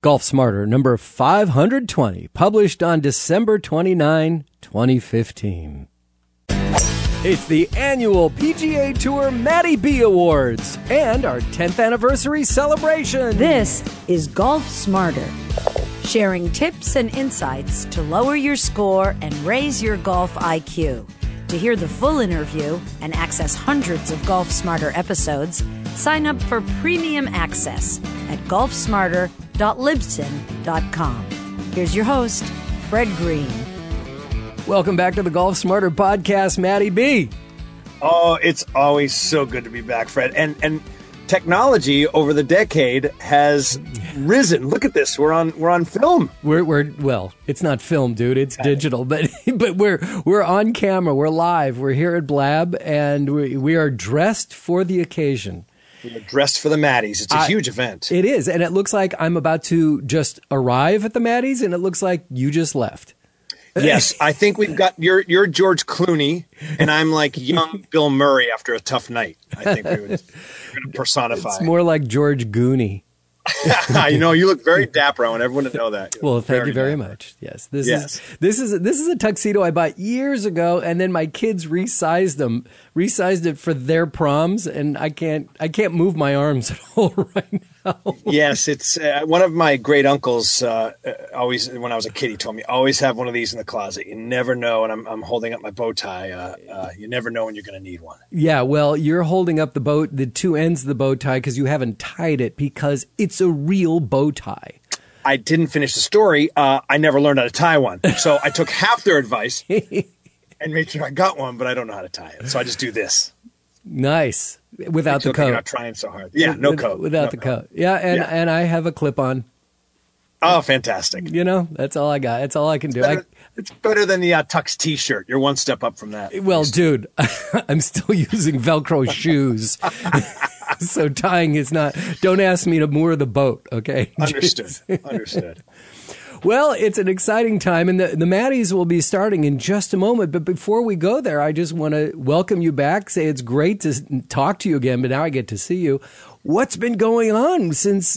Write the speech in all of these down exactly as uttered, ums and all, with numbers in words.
Golf Smarter, number five hundred twenty, published on December twenty-ninth, twenty fifteen. It's the annual P G A Tour Matty B Awards and our tenth anniversary celebration. This is Golf Smarter, sharing tips and insights to lower your score and raise your golf I Q. To hear the full interview and access hundreds of Golf Smarter episodes, sign up for premium access at golf smarter dot libsyn dot com. Here's your host, Fred Green. Welcome back to the Golf Smarter podcast, Matty B. Oh, it's always so good to be back, Fred. And and technology over the decade has risen. Look at this. We're on we're on film. We're we're well, it's not film, dude. It's digital, but but we're we're on camera. We're live. We're here at Blab, and we we are dressed for the occasion. We're dressed for the Matties. It's a I, huge event. It is, and it looks like I'm about to just arrive at the Matties, and it looks like you just left. Yes, I think we've got you're you're George Clooney, and I'm like young Bill Murray after a tough night. I think we would personify. It's more like George Gooney. You know, you look very dapper. I want everyone to know that. Well, thank very you very dapper. much. Yes, this yes. is this is this is a tuxedo I bought years ago, and then my kids resized them, resized it for their proms, and I can't I can't move my arms at all right now. Yes, it's uh, one of my great uncles. Uh, always, when I was a kid, he told me always have one of these in the closet. You never know, and I'm I'm holding up my bow tie. Uh, uh, you never know when you're going to need one. Yeah, well, you're holding up the bow, the two ends of the bow tie because you haven't tied it because it's a real bow tie. I didn't finish the story. Uh, I never learned how to tie one, so I took half their advice and made sure I got one, but I don't know how to tie it. So I just do this. Nice. Without the coat. You're not trying so hard. Yeah, no With, coat. Without no the coat. coat. Yeah, and, yeah. and I have a clip-on. Oh, fantastic. You know, that's all I got. That's all I can do. It's better, I, it's better than the uh, Tux T-shirt. You're one step up from that. Well, dude, I'm still using Velcro shoes. So tying is not, don't ask me to moor the boat, okay? Understood. Understood. Well, it's an exciting time, and the, the Matties will be starting in just a moment. But before we go there, I just want to welcome you back, say it's great to talk to you again, but now I get to see you. What's been going on since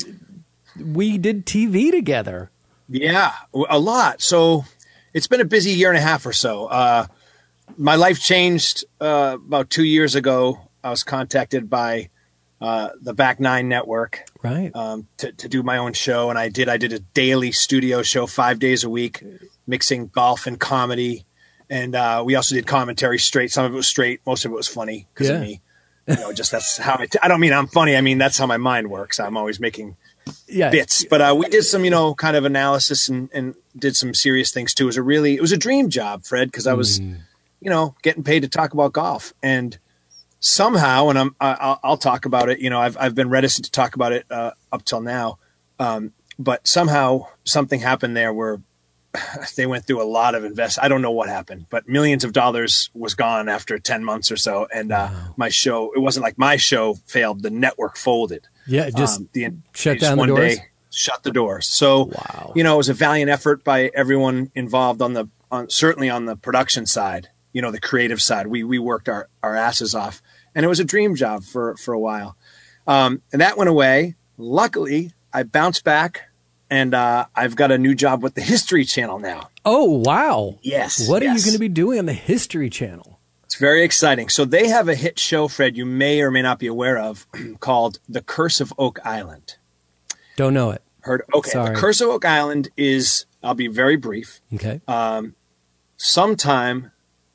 we did T V together? Yeah, a lot. So it's been a busy year and a half or so. Uh, my life changed uh, about two years ago. I was contacted by uh, the Back Nine Network, right, um, to, to do my own show, and I did. I did a daily studio show, five days a week, mixing golf and comedy, and uh, we also did commentary straight. Some of it was straight, most of it was funny because yeah. of me. You know, just that's how I. T- I don't mean I'm funny. I mean that's how my mind works. I'm always making yeah. bits, but uh, we did some, you know, kind of analysis and, and did some serious things too. It was a really, it was a dream job, Fred, because I was, mm. you know, getting paid to talk about golf, and somehow, and I'm, I'll, I'll talk about it. You know, I've I've been reticent to talk about it uh, up till now, um, but somehow something happened there where they went through a lot of invest. I don't know what happened, but millions of dollars was gone after ten months or so, and uh, wow. my show. It wasn't like my show failed; the network folded. Yeah, just um, the, shut just down one the doors. Day, shut the doors. So, wow. you know, it was a valiant effort by everyone involved on the, on, certainly on the production side, you know, the creative side. We, we worked our, our asses off, and it was a dream job for, for a while. Um, and that went away. Luckily, I bounced back, and uh, I've got a new job with the History Channel now. Oh, wow. Yes. What yes. are you going to be doing on the History Channel? It's very exciting. So they have a hit show, Fred, you may or may not be aware of, called The Curse of Oak Island. Don't know it. Heard? Okay. Sorry. The Curse of Oak Island is, I'll be very brief. Okay. Um, sometime,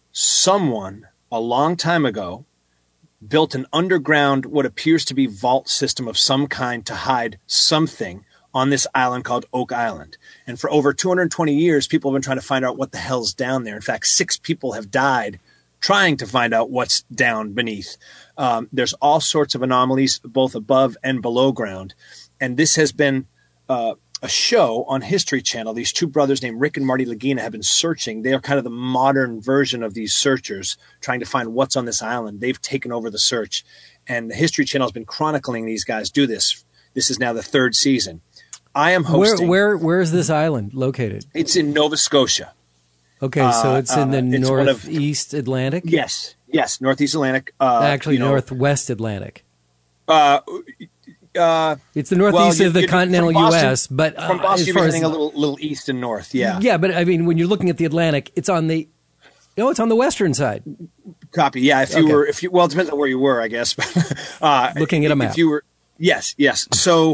someone a long time ago built an underground, what appears to be vault system of some kind to hide something on this island called Oak Island. And for over two hundred twenty years, people have been trying to find out what the hell's down there. In fact, six people have died trying to find out what's down beneath. Um, there's all sorts of anomalies, both above and below ground. And this has been uh, a show on History Channel. These two brothers named Rick and Marty Lagina have been searching. They are kind of the modern version of these searchers trying to find what's on this island. They've taken over the search. And the History Channel has been chronicling these guys do this. This is now the third season. I am hosting. Where, where, where is this island located? It's in Nova Scotia. Okay, so it's in the uh, it's northeast of, Atlantic? Yes, yes, northeast Atlantic. Uh, Actually, you know, northwest Atlantic. Uh, Uh, it's the northeast well, of the continental Boston, U S, but uh, from Boston, as you're far heading as, a little, little east and north. Yeah, yeah, but I mean, when you're looking at the Atlantic, it's on the, no, it's on the western side. Copy. Yeah, if you Okay. were, if you, well, it depends on where you were, I guess. But uh, Looking at a map. If you were, yes, yes. So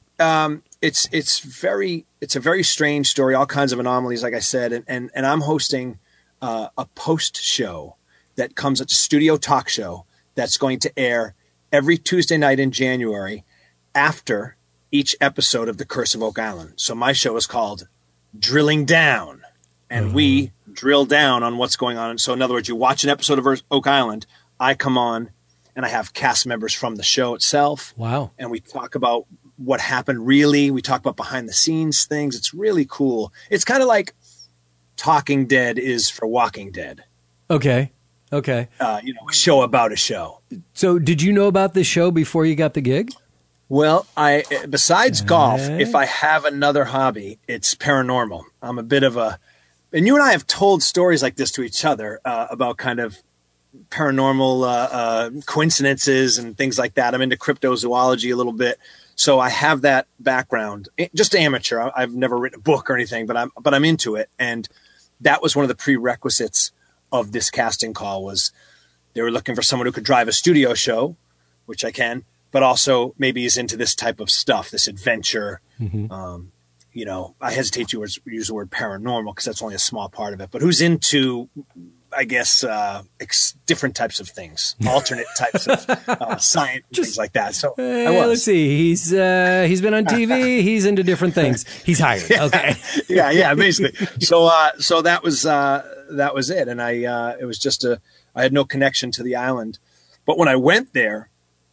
um, it's it's very it's a very strange story. All kinds of anomalies, like I said, and and, and I'm hosting uh, a post show that comes at a studio talk show that's going to air every Tuesday night in January after each episode of The Curse of Oak Island. So my show is called Drilling Down, and mm-hmm. we drill down on what's going on. And so in other words, you watch an episode of Oak Island, I come on and I have cast members from the show itself. Wow. And we talk about what happened really. We talk about behind the scenes things. It's really cool. It's kind of like Talking Dead is for Walking Dead. Okay. Okay. Uh, you know, a show about a show. So did you know about this show before you got the gig? Well, I besides golf, if I have another hobby, it's paranormal. I'm a bit of a, and you and I have told stories like this to each other uh, about kind of paranormal uh, uh, coincidences and things like that. I'm into cryptozoology a little bit, so I have that background. Just amateur. I've never written a book or anything, but I'm but I'm into it, and that was one of the prerequisites of this casting call. Was they were looking for someone who could drive a studio show, which I can, but also maybe is into this type of stuff, this adventure. Mm-hmm. Um, you know, I hesitate to use the word paranormal because that's only a small part of it, but who's into, I guess, uh, ex- different types of things, alternate types of uh, science, Just, things like that. So uh, I was. Let's see. He's uh, he's been on T V. He's into different things. He's hired. Yeah. Okay. yeah, yeah, basically. So, uh, so that was uh, that was it, and I uh, it was just a I had no connection to the island, but when I went there,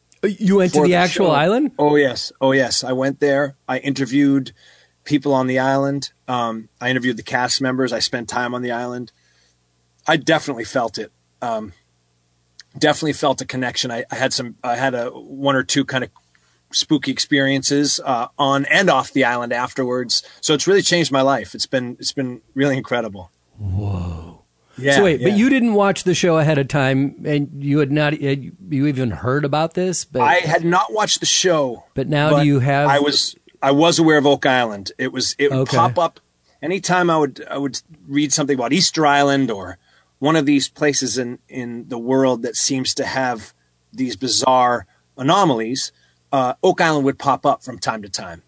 you went to the, the actual show, island. Oh yes, oh yes, I went there. I interviewed people on the island. Um, I interviewed the cast members. I spent time on the island. I definitely felt it. Um, definitely felt a connection. I, I had some, I had a one or two kind of spooky experiences uh, on and off the island afterwards. So it's really changed my life. It's been, it's been really incredible. Whoa. Yeah. So wait, yeah. but you didn't watch the show ahead of time, and you had not, had you even heard about this? But I had not watched the show. But now but do you have? I was, I was aware of Oak Island. It was, it would Okay. pop up anytime I would, I would read something about Easter Island or one of these places in, in the world that seems to have these bizarre anomalies. Uh, Oak Island would pop up from time to time.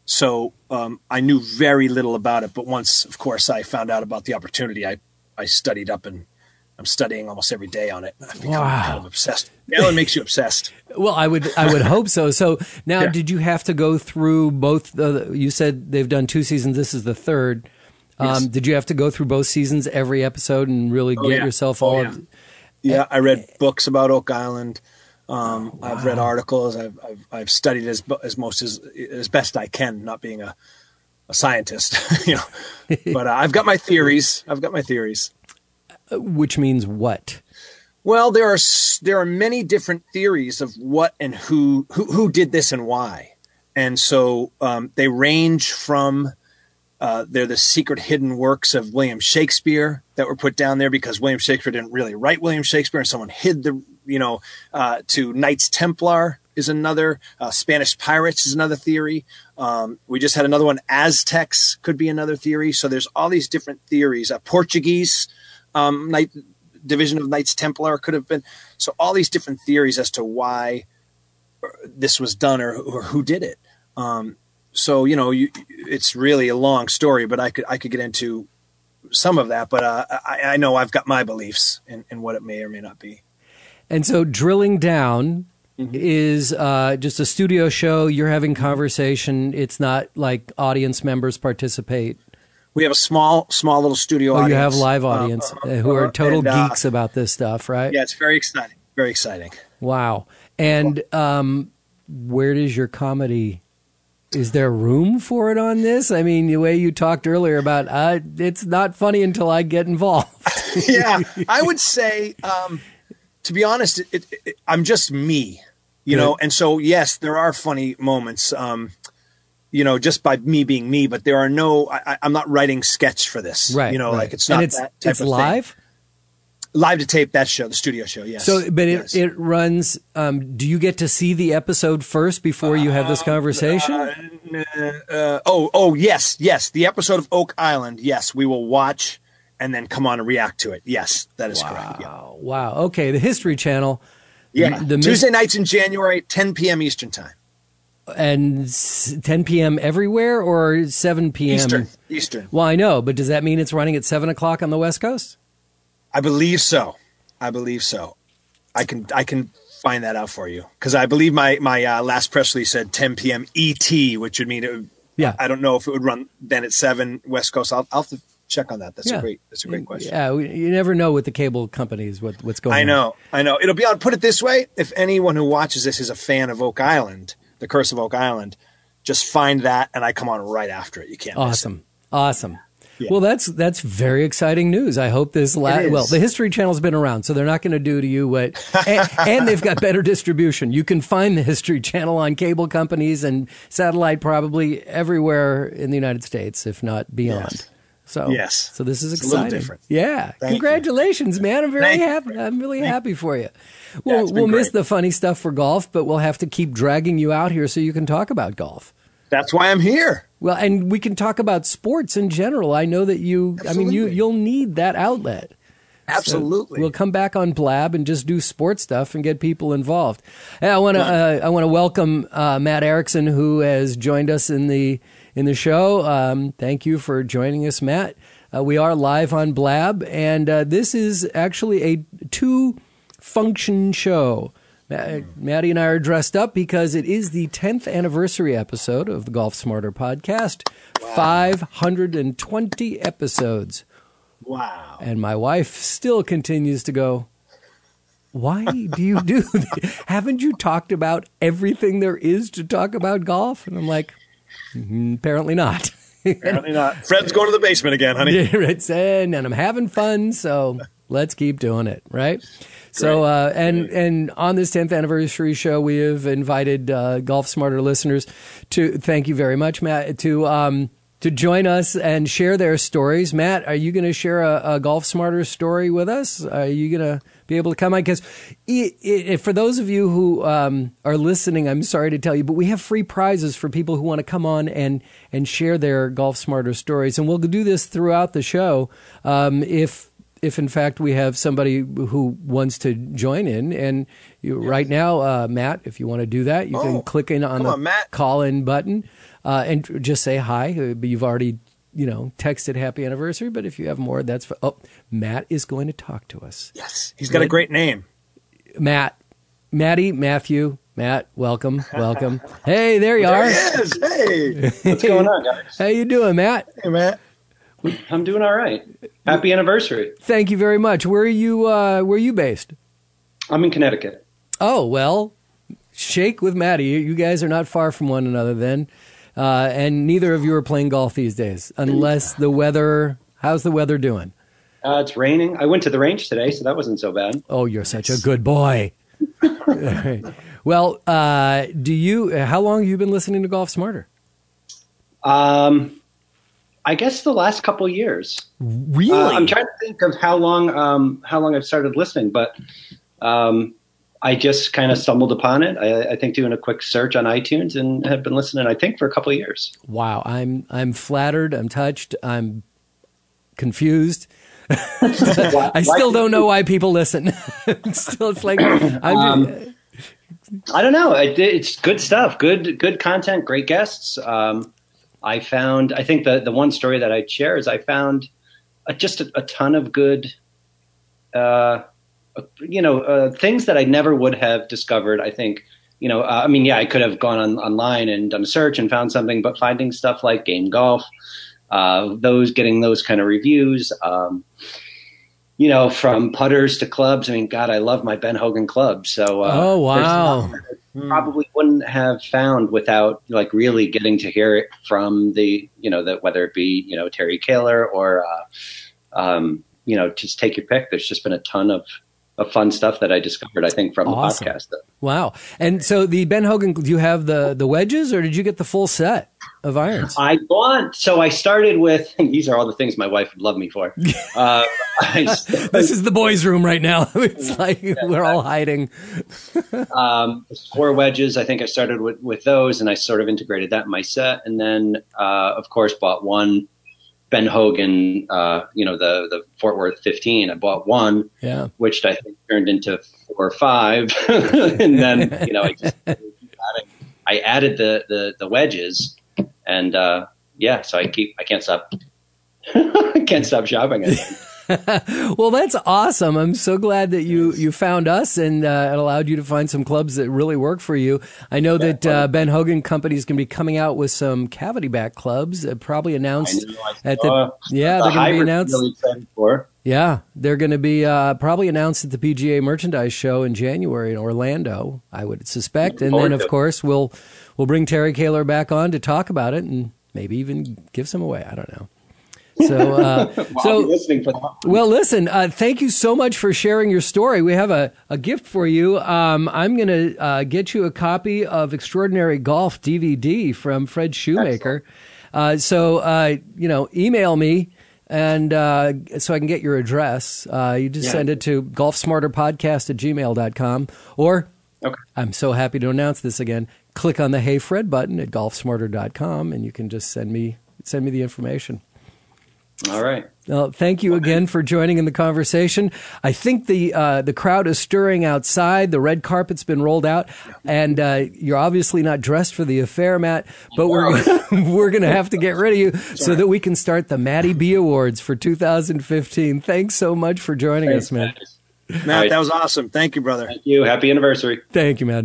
So um, I knew very little about it. But once, of course, I found out about the opportunity, I, I studied up, and I'm studying almost every day on it. I've become Wow. kind of obsessed. It makes you obsessed. Well, I would, I would hope so. So now, Yeah. did you have to go through both? Uh, you said they've done two seasons. This is the third. Um, Yes. Did you have to go through both seasons, every episode, and really Oh, get yeah. yourself Oh, all? yeah. Of, Yeah, I read books about Oak Island. Um, Oh, I've read articles. I've, I've, I've studied as as most as as best I can, not being a, a scientist, you know. But uh, I've got my theories. I've got my theories. which means what? Well, there are s- there are many different theories of what and who who, who did this and why, and so um, they range from. Uh, they're the secret hidden works of William Shakespeare that were put down there because William Shakespeare didn't really write William Shakespeare, and someone hid the, you know, uh, to Knights Templar is another, uh, Spanish pirates is another theory. Um, we just had another one. Aztecs could be another theory. So there's all these different theories. Uh, Portuguese um, Knight, division of Knights Templar could have been. So all these different theories as to why this was done or, or who did it. Um, So, you know, you, it's really a long story, but I could I could get into some of that. But uh, I, I know I've got my beliefs in, in what it may or may not be. And so, drilling down Mm-hmm. is uh, just a studio show. You're having conversation. It's not like audience members participate. We have a small, small little studio Oh, audience. you have live audience uh, uh, who are total and, uh, geeks about this stuff, right? Yeah, it's very exciting. Very exciting. Wow. And um, where does your comedy? Is there room for it on this? I mean, the way you talked earlier about uh, it's not funny until I get involved. Yeah, I would say, um, to be honest, it, it, it, I'm just me, you Good. know, and so, yes, there are funny moments, um, you know, just by me being me, but there are no, I, I'm not writing sketch for this, Right. you know, right. like it's not and it's, that type it's of live? thing. Live to tape that show, the studio show, yes. So, but it, yes. it runs, um, do you get to see the episode first before you have this conversation? Uh, uh, oh, oh, yes, yes. The episode of Oak Island, yes, we will watch and then come on and react to it. Yes, that is wow. correct. Yeah. Wow. Okay, the History Channel. Yeah, the, the Tuesday mis- nights in January, ten p.m. Eastern time. And ten p.m. everywhere or seven p.m.? Eastern. Eastern. Well, I know, but does that mean it's running at seven o'clock on the West Coast? I believe so. I believe so. I can I can find that out for you because I believe my my uh, last press release said ten p.m. E T, which would mean it would, yeah. I don't know if it would run then at seven West Coast. I'll, I'll have to check on that. That's yeah. a great that's a great question. Yeah, you never know with the cable companies what, what's going on. I know. On. I know. It'll be on. Put it this way: if anyone who watches this is a fan of Oak Island, The Curse of Oak Island, just find that and I come on right after it. You can't. Awesome. Miss it. Awesome. Yeah. Well, that's that's very exciting news. I hope this. La- well, the History Channel's been around, so they're not going to do to you what. and, and they've got better distribution. You can find the History Channel on cable companies and satellite, probably everywhere in the United States, if not beyond. Yes. So yes. So this is it's exciting. A little different. Thank Yeah. Congratulations, you. man. I'm very Thank happy. I'm really Thank happy for you. Yeah, We'll we'll miss great. the funny stuff for golf, but we'll have to keep dragging you out here so you can talk about golf. That's why I'm here. Well, and we can talk about sports in general. I know that you, Absolutely. I mean, you, you'll need that outlet. Absolutely. So we'll come back on Blab and just do sports stuff and get people involved. And I want to, uh, I want to welcome uh, Matt Erickson, who has joined us in the in the show. Um, thank you for joining us, Matt. Uh, we are live on Blab, and uh, this is actually a two-function show. Maddie and I are dressed up because it is the tenth anniversary episode of the Golf Smarter podcast. Wow. five hundred twenty episodes. Wow. And my wife still continues to go, why do you do this? Haven't you talked about everything there is to talk about golf? And I'm like, mm, apparently not. Apparently not. Fred's going to the basement again, honey. Yeah, right. And I'm having fun, so let's keep doing it, right? So, uh, and and on this tenth anniversary show, we have invited uh, Golf Smarter listeners to, thank you very much, Matt, to um, to join us and share their stories. Matt, are you going to share a, a Golf Smarter story with us? Are you going to be able to come on? Because for those of you who um, are listening, I'm sorry to tell you, but we have free prizes for people who want to come on and, and share their Golf Smarter stories. And we'll do this throughout the show um, if If, in fact, we have somebody who wants to join in. And you, yes. right now, uh, Matt, if you want to do that, you oh, can click in on the on, call-in button uh, and just say hi. But you've already, you know, texted happy anniversary. But if you have more, that's – oh, Matt is going to talk to us. Yes. He's got Good. a great name. Matt. Maddie, Matthew, Matt, welcome, welcome. Hey, there you there are. There he is. Hey. What's going on, guys? How you doing, Matt? Hey, Matt. I'm doing all right. Happy anniversary. Thank you very much. Where are you uh, where are you based? I'm in Connecticut. Oh, well, shake with Maddie. You guys are not far from one another then. Uh, and neither of you are playing golf these days, unless the weather, how's the weather doing? Uh, it's raining. I went to the range today, so that wasn't so bad. Oh, you're such a good boy. Well, uh, do you, how long have you been listening to Golf Smarter? Um... I guess the last couple of years. Really? Uh, I'm trying to think of how long um, how long I've started listening, but um, I just kind of stumbled upon it. I, I think doing a quick search on iTunes and have been listening, I think, for a couple of years. Wow. I'm I'm flattered. I'm touched. I'm confused. I still don't know why people listen. Still, it's like I'm um, I don't know. It, it's good stuff. Good good content. Great guests. Um, I found, I think the, the one story that I'd share is I found a, just a, a ton of good, uh, you know, uh, things that I never would have discovered. I think, you know, uh, I mean, yeah, I could have gone on, online and done a search and found something, but finding stuff like Game Golf, uh, those getting those kind of reviews, um, you know, from putters to clubs. I mean, God, I love my Ben Hogan club. So, uh, oh, wow. Probably wouldn't have found without like really getting to hear it from the, you know, that whether it be, you know, Terry Kaler or, uh, um, you know, just take your pick. There's just been a ton of, of fun stuff that I discovered, I think, from Awesome. the podcast. Wow. And so the Ben Hogan, do you have the, the wedges or did you get the full set of irons? I bought, so I started with, these are all the things my wife would love me for. Uh, I, this is the boys' room right now. It's like yeah, we're all hiding. um, four wedges. I think I started with, with those, and I sort of integrated that in my set. And then, uh, of course, bought one Ben Hogan, uh, you know, the, the Fort Worth fifteen. I bought one, yeah. which I think turned into four or five. And then, you know, I just I added the, the, the wedges, and uh, yeah, so I keep, I can't stop, I can't stop shopping it. Well, that's awesome. I'm so glad that you, you found us and uh, it allowed you to find some clubs that really work for you. I know yeah, that uh, Ben Hogan Company is going to be coming out with some cavity back clubs, uh, probably announced I know, I at the yeah the they're going to be announced. Really excited for. Yeah, they're going to be uh, probably announced at the P G A Merchandise Show in January in Orlando, I would suspect. And then, of course, we'll we'll bring Terry Kaler back on to talk about it and maybe even give some away. I don't know. So, uh, well, so listening for that. well, listen, uh, thank you so much for sharing your story. We have a, a gift for you. Um, I'm going to uh, get you a copy of Extraordinary Golf D V D from Fred Shoemaker. Uh, so, uh, you know, email me and uh, so I can get your address. Uh, you just yeah. send it to golfsmarterpodcast at gmail dot com. Or, okay. I'm so happy to announce this again, click on the Hey Fred button at golfsmarter dot com and you can just send me send me the information. All right. Well, thank you again for joining in the conversation. I think the uh, the crowd is stirring outside. The red carpet's been rolled out, and uh, you're obviously not dressed for the affair, Matt. But we're we're going to have to get rid of you so that we can start the Matty B Awards for two thousand fifteen. Thanks so much for joining Thanks, us, man. Matt, right. That was awesome. Thank you, brother. Thank you. Happy anniversary. Thank you, man.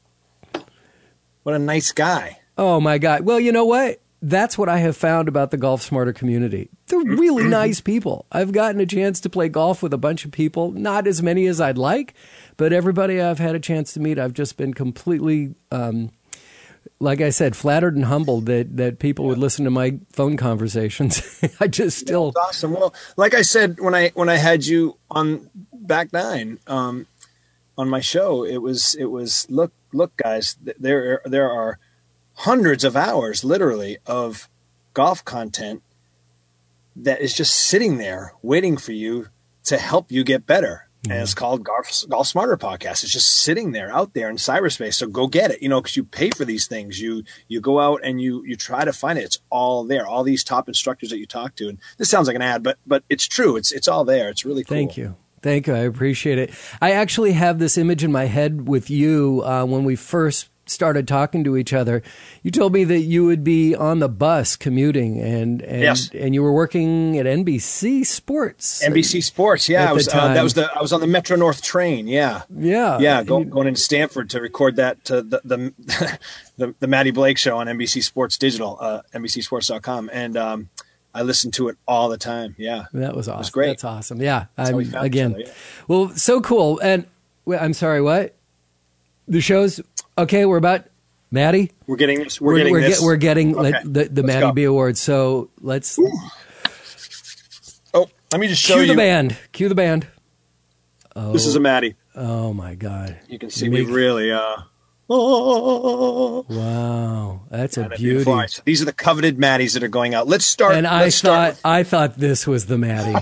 What a nice guy. Oh my God. Well, you know what? That's what I have found about the Golf Smarter community. They're really nice people. I've gotten a chance to play golf with a bunch of people, not as many as I'd like, but everybody I've had a chance to meet, I've just been completely, um, like I said, flattered and humbled that, that people yeah. would listen to my phone conversations. I just still... That's awesome. Well, like I said, when I when I had you on Back Nine um, on my show, it was, it was look, look, guys, there there are hundreds of hours, literally, of golf content that is just sitting there waiting for you to help you get better. Mm-hmm. And it's called Golf, Golf Smarter Podcast. It's just sitting there out there in cyberspace. So go get it, you know, because you pay for these things. You you go out and you you try to find it. It's all there. All these top instructors that you talk to. And this sounds like an ad, but but it's true. It's it's all there. It's really cool. Thank you. Thank you. I appreciate it. I actually have this image in my head with you uh, when we first started talking to each other. You told me that you would be on the bus commuting, and and, yes. and you were working at N B C Sports. N B C Sports, yeah. I was, uh, that was the I was on the Metro North train, yeah, yeah, yeah. Go, going into Stanford to record that to the the the, the Matty Blake show on N B C Sports Digital, uh, N B C sports dot com, and um, I listened to it all the time. Yeah, that was awesome. It was great. That's awesome. Yeah, That's I'm, we again. Other, yeah. Well, so cool. And well, I'm sorry, what? The show's okay. We're about. Matty, we're getting this. We're, we're getting we're this. Get, we're getting okay. the the Matty B Awards. So let's. Ooh. Oh, let me just show Cue you. Cue the band. Cue the band. Oh, this is a Matty. Oh my God! You can see Make, me really. Uh, oh. Wow, that's yeah, a beauty. These are the coveted Matties that are going out. Let's start. And let's I start thought with... I thought this was the Matty.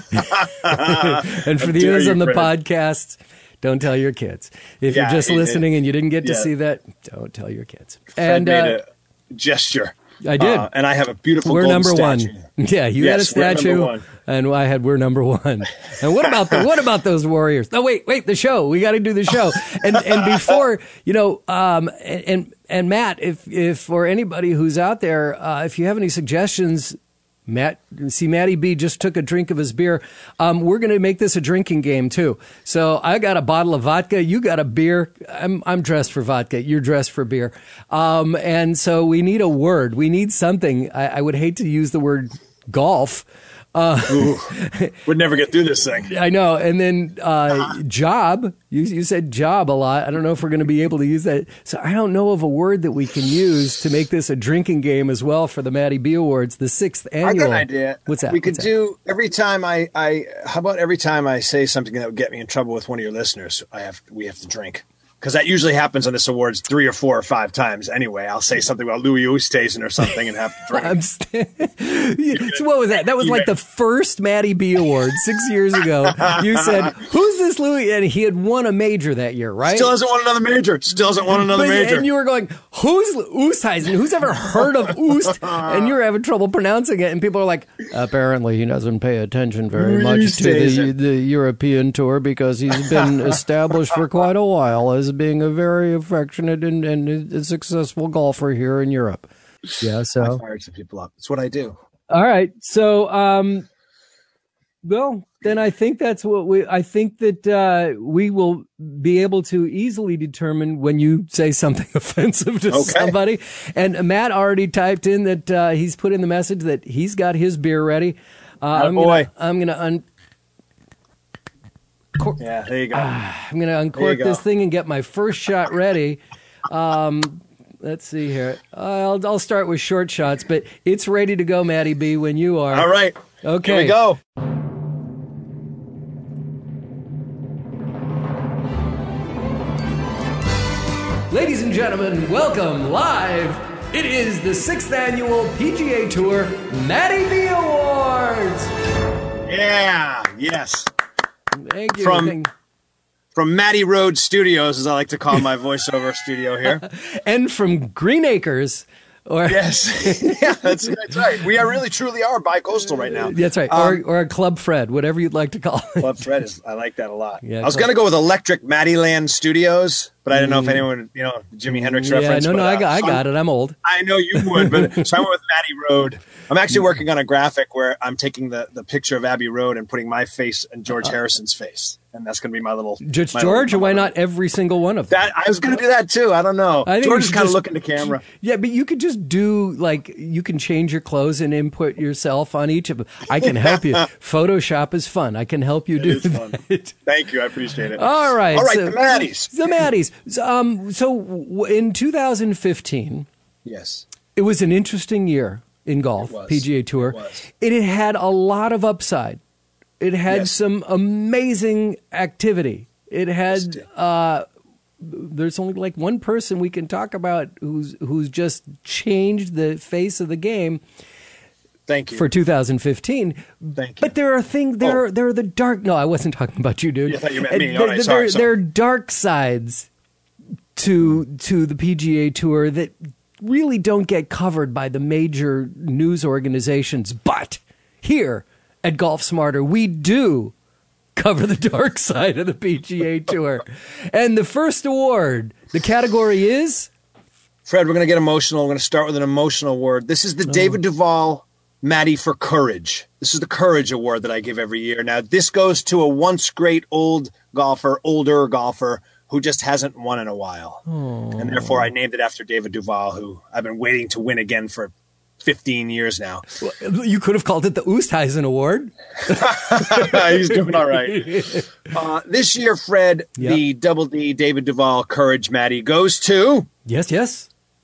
And for the others on the friend. podcast. Don't tell your kids. If yeah, you're just listening it, and you didn't get to yeah. see that, don't tell your kids. Fred and made uh, a gesture. I did. Uh, and I have a beautiful We're number statue. one. Yeah, you yes, had a statue, and I had we're number one. And what about the what about those Warriors? No, wait, wait, the show. We got to do the show. And and before, you know, um, and and, and Matt, if if for anybody who's out there, uh, if you have any suggestions. Matt, see, Matty B just took a drink of his beer. Um, we're going to make this a drinking game too. So I got a bottle of vodka. You got a beer. I'm I'm dressed for vodka. You're dressed for beer. Um, and so we need a word. We need something. I, I would hate to use the word golf Uh, Ooh, would never get through this thing. I know. And then uh, uh-huh. job. You, you said job a lot. I don't know if we're going to be able to use that. So I don't know of a word that we can use to make this a drinking game as well for the Maddie B Awards, the sixth annual. I got an idea. What's that? We could What's do that? every time I, I. How about every time I say something that would get me in trouble with one of your listeners, I have we have to drink. Because that usually happens on this awards three or four or five times anyway. I'll say something about Louis Oosthuizen or something and have to drink. I'm st- so what was that? That was like the first Maddie B Award six years ago. You said, who's this Louis? And he had won a major that year, right? Still hasn't won another major. Still hasn't won another but, major. And you were going, who's Oosthuizen? Who's ever heard of Oost? And you were having trouble pronouncing it. And people are like, apparently he doesn't pay attention very much to the, the European tour because he's been established for quite a while as being a very affectionate and, and a successful golfer here in Europe. Yeah, so I fired some people up. That's what I do. All right, so um, well, then I think that's what we. I think that uh, we will be able to easily determine when you say something offensive to okay. somebody. And Matt already typed in that uh, he's put in the message that he's got his beer ready. Uh, I'm boy, gonna, I'm gonna un. Cor- yeah, there you go. Uh, I'm going to uncork this thing and get my first shot ready. Um, let's see here. I'll, I'll start with short shots, but it's ready to go, Maddie B, when you are. All right. Okay. Here we go. Ladies and gentlemen, welcome live. It is the sixth annual P G A Tour Maddie B Awards. Yeah. Yes. Thank you. From, Thank- from Maddie Road Studios, as I like to call my voiceover studio here. And from Green Acres. Or yes. Yeah, that's, that's right. We are really, truly are bi-coastal right now. That's right. Um, or, or a Club Fred, whatever you'd like to call it. Club Fred, is, I like that a lot. Yeah, I was going to go with Electric Maddieland Studios, but I didn't know if anyone, you know, Jimi Hendrix yeah, reference. no, but, no, uh, I got, I so got it. I'm old. I know you would, but so I went with Maddie Road. I'm actually working on a graphic where I'm taking the, the picture of Abbey Road and putting my face and George uh, Harrison's face. And that's going to be my little... Just my George, little, or why not every single one of them? That, I was going to do that, too. I don't know. I George is kind of looking to camera. Yeah, but you could just do, like, you can change your clothes and input yourself on each of them. I can help you. Photoshop is fun. I can help you it do is fun. that. Thank you. I appreciate it. All right. All right, so, the Maddies. The Maddies. So, um, so in two thousand fifteen... Yes. It was an interesting year in golf, P G A Tour. It was. It had a lot of upside. It had yes. some amazing activity. It had, uh, there's only like one person we can talk about who's who's just changed the face of the game. Thank you. For two thousand fifteen. Thank you. But there are things, there, oh. are, there are the dark, no, I wasn't talking about you, dude. Yeah, I thought you meant me. There, All right, there, sorry, sorry. there are dark sides to to the P G A Tour that really don't get covered by the major news organizations. But here at Golf Smarter, we do cover the dark side of the P G A Tour. And the first award, the category is? Fred, we're going to get emotional. We're going to start with an emotional award. This is the oh. David Duval Maddie for Courage. This is the Courage Award that I give every year. Now, this goes to a once great old golfer, older golfer, who just hasn't won in a while. Oh. And therefore, I named it after David Duval, who I've been waiting to win again for fifteen years now. Well, you could have called it the Oosthuizen Award. He's doing all right. Uh, this year, Fred, yep. the Double D David Duval Courage Maddie goes to... Yes, yes.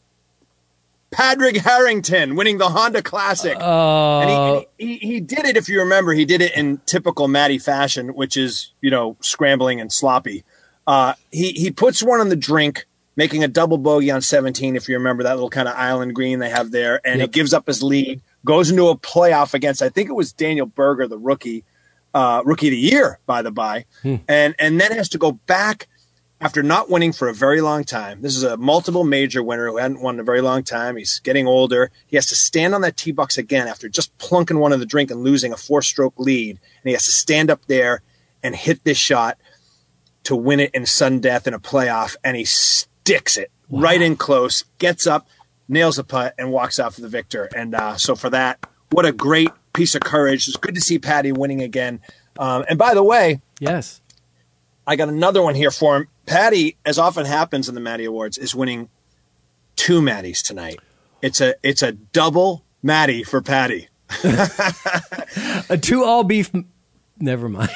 Padraig Harrington winning the Honda Classic. Uh, and he, and he, he, he did it, if you remember, he did it in typical Maddie fashion, which is, you know, scrambling and sloppy. Uh, he, he puts one on the drink, making a double bogey on seventeen, if you remember that little kind of island green they have there, and yep. he gives up his lead, goes into a playoff against, I think it was Daniel Berger, the rookie, uh, rookie of the year, by the by, hmm. and, and then has to go back after not winning for a very long time. This is a multiple major winner who hadn't won in a very long time. He's getting older. He has to stand on that tee box again after just plunking one in the drink and losing a four-stroke lead, and he has to stand up there and hit this shot to win it in sudden death in a playoff, and he sticks it wow. right in close, gets up, nails a putt, and walks out for the victor. And uh, so for that, what a great piece of courage. It's good to see Patty winning again. Um, and by the way, yes, I got another one here for him. Patty, as often happens in the Maddie Awards, is winning two Maddies tonight. It's a it's a double Maddie for Patty. A two all beef. Never mind.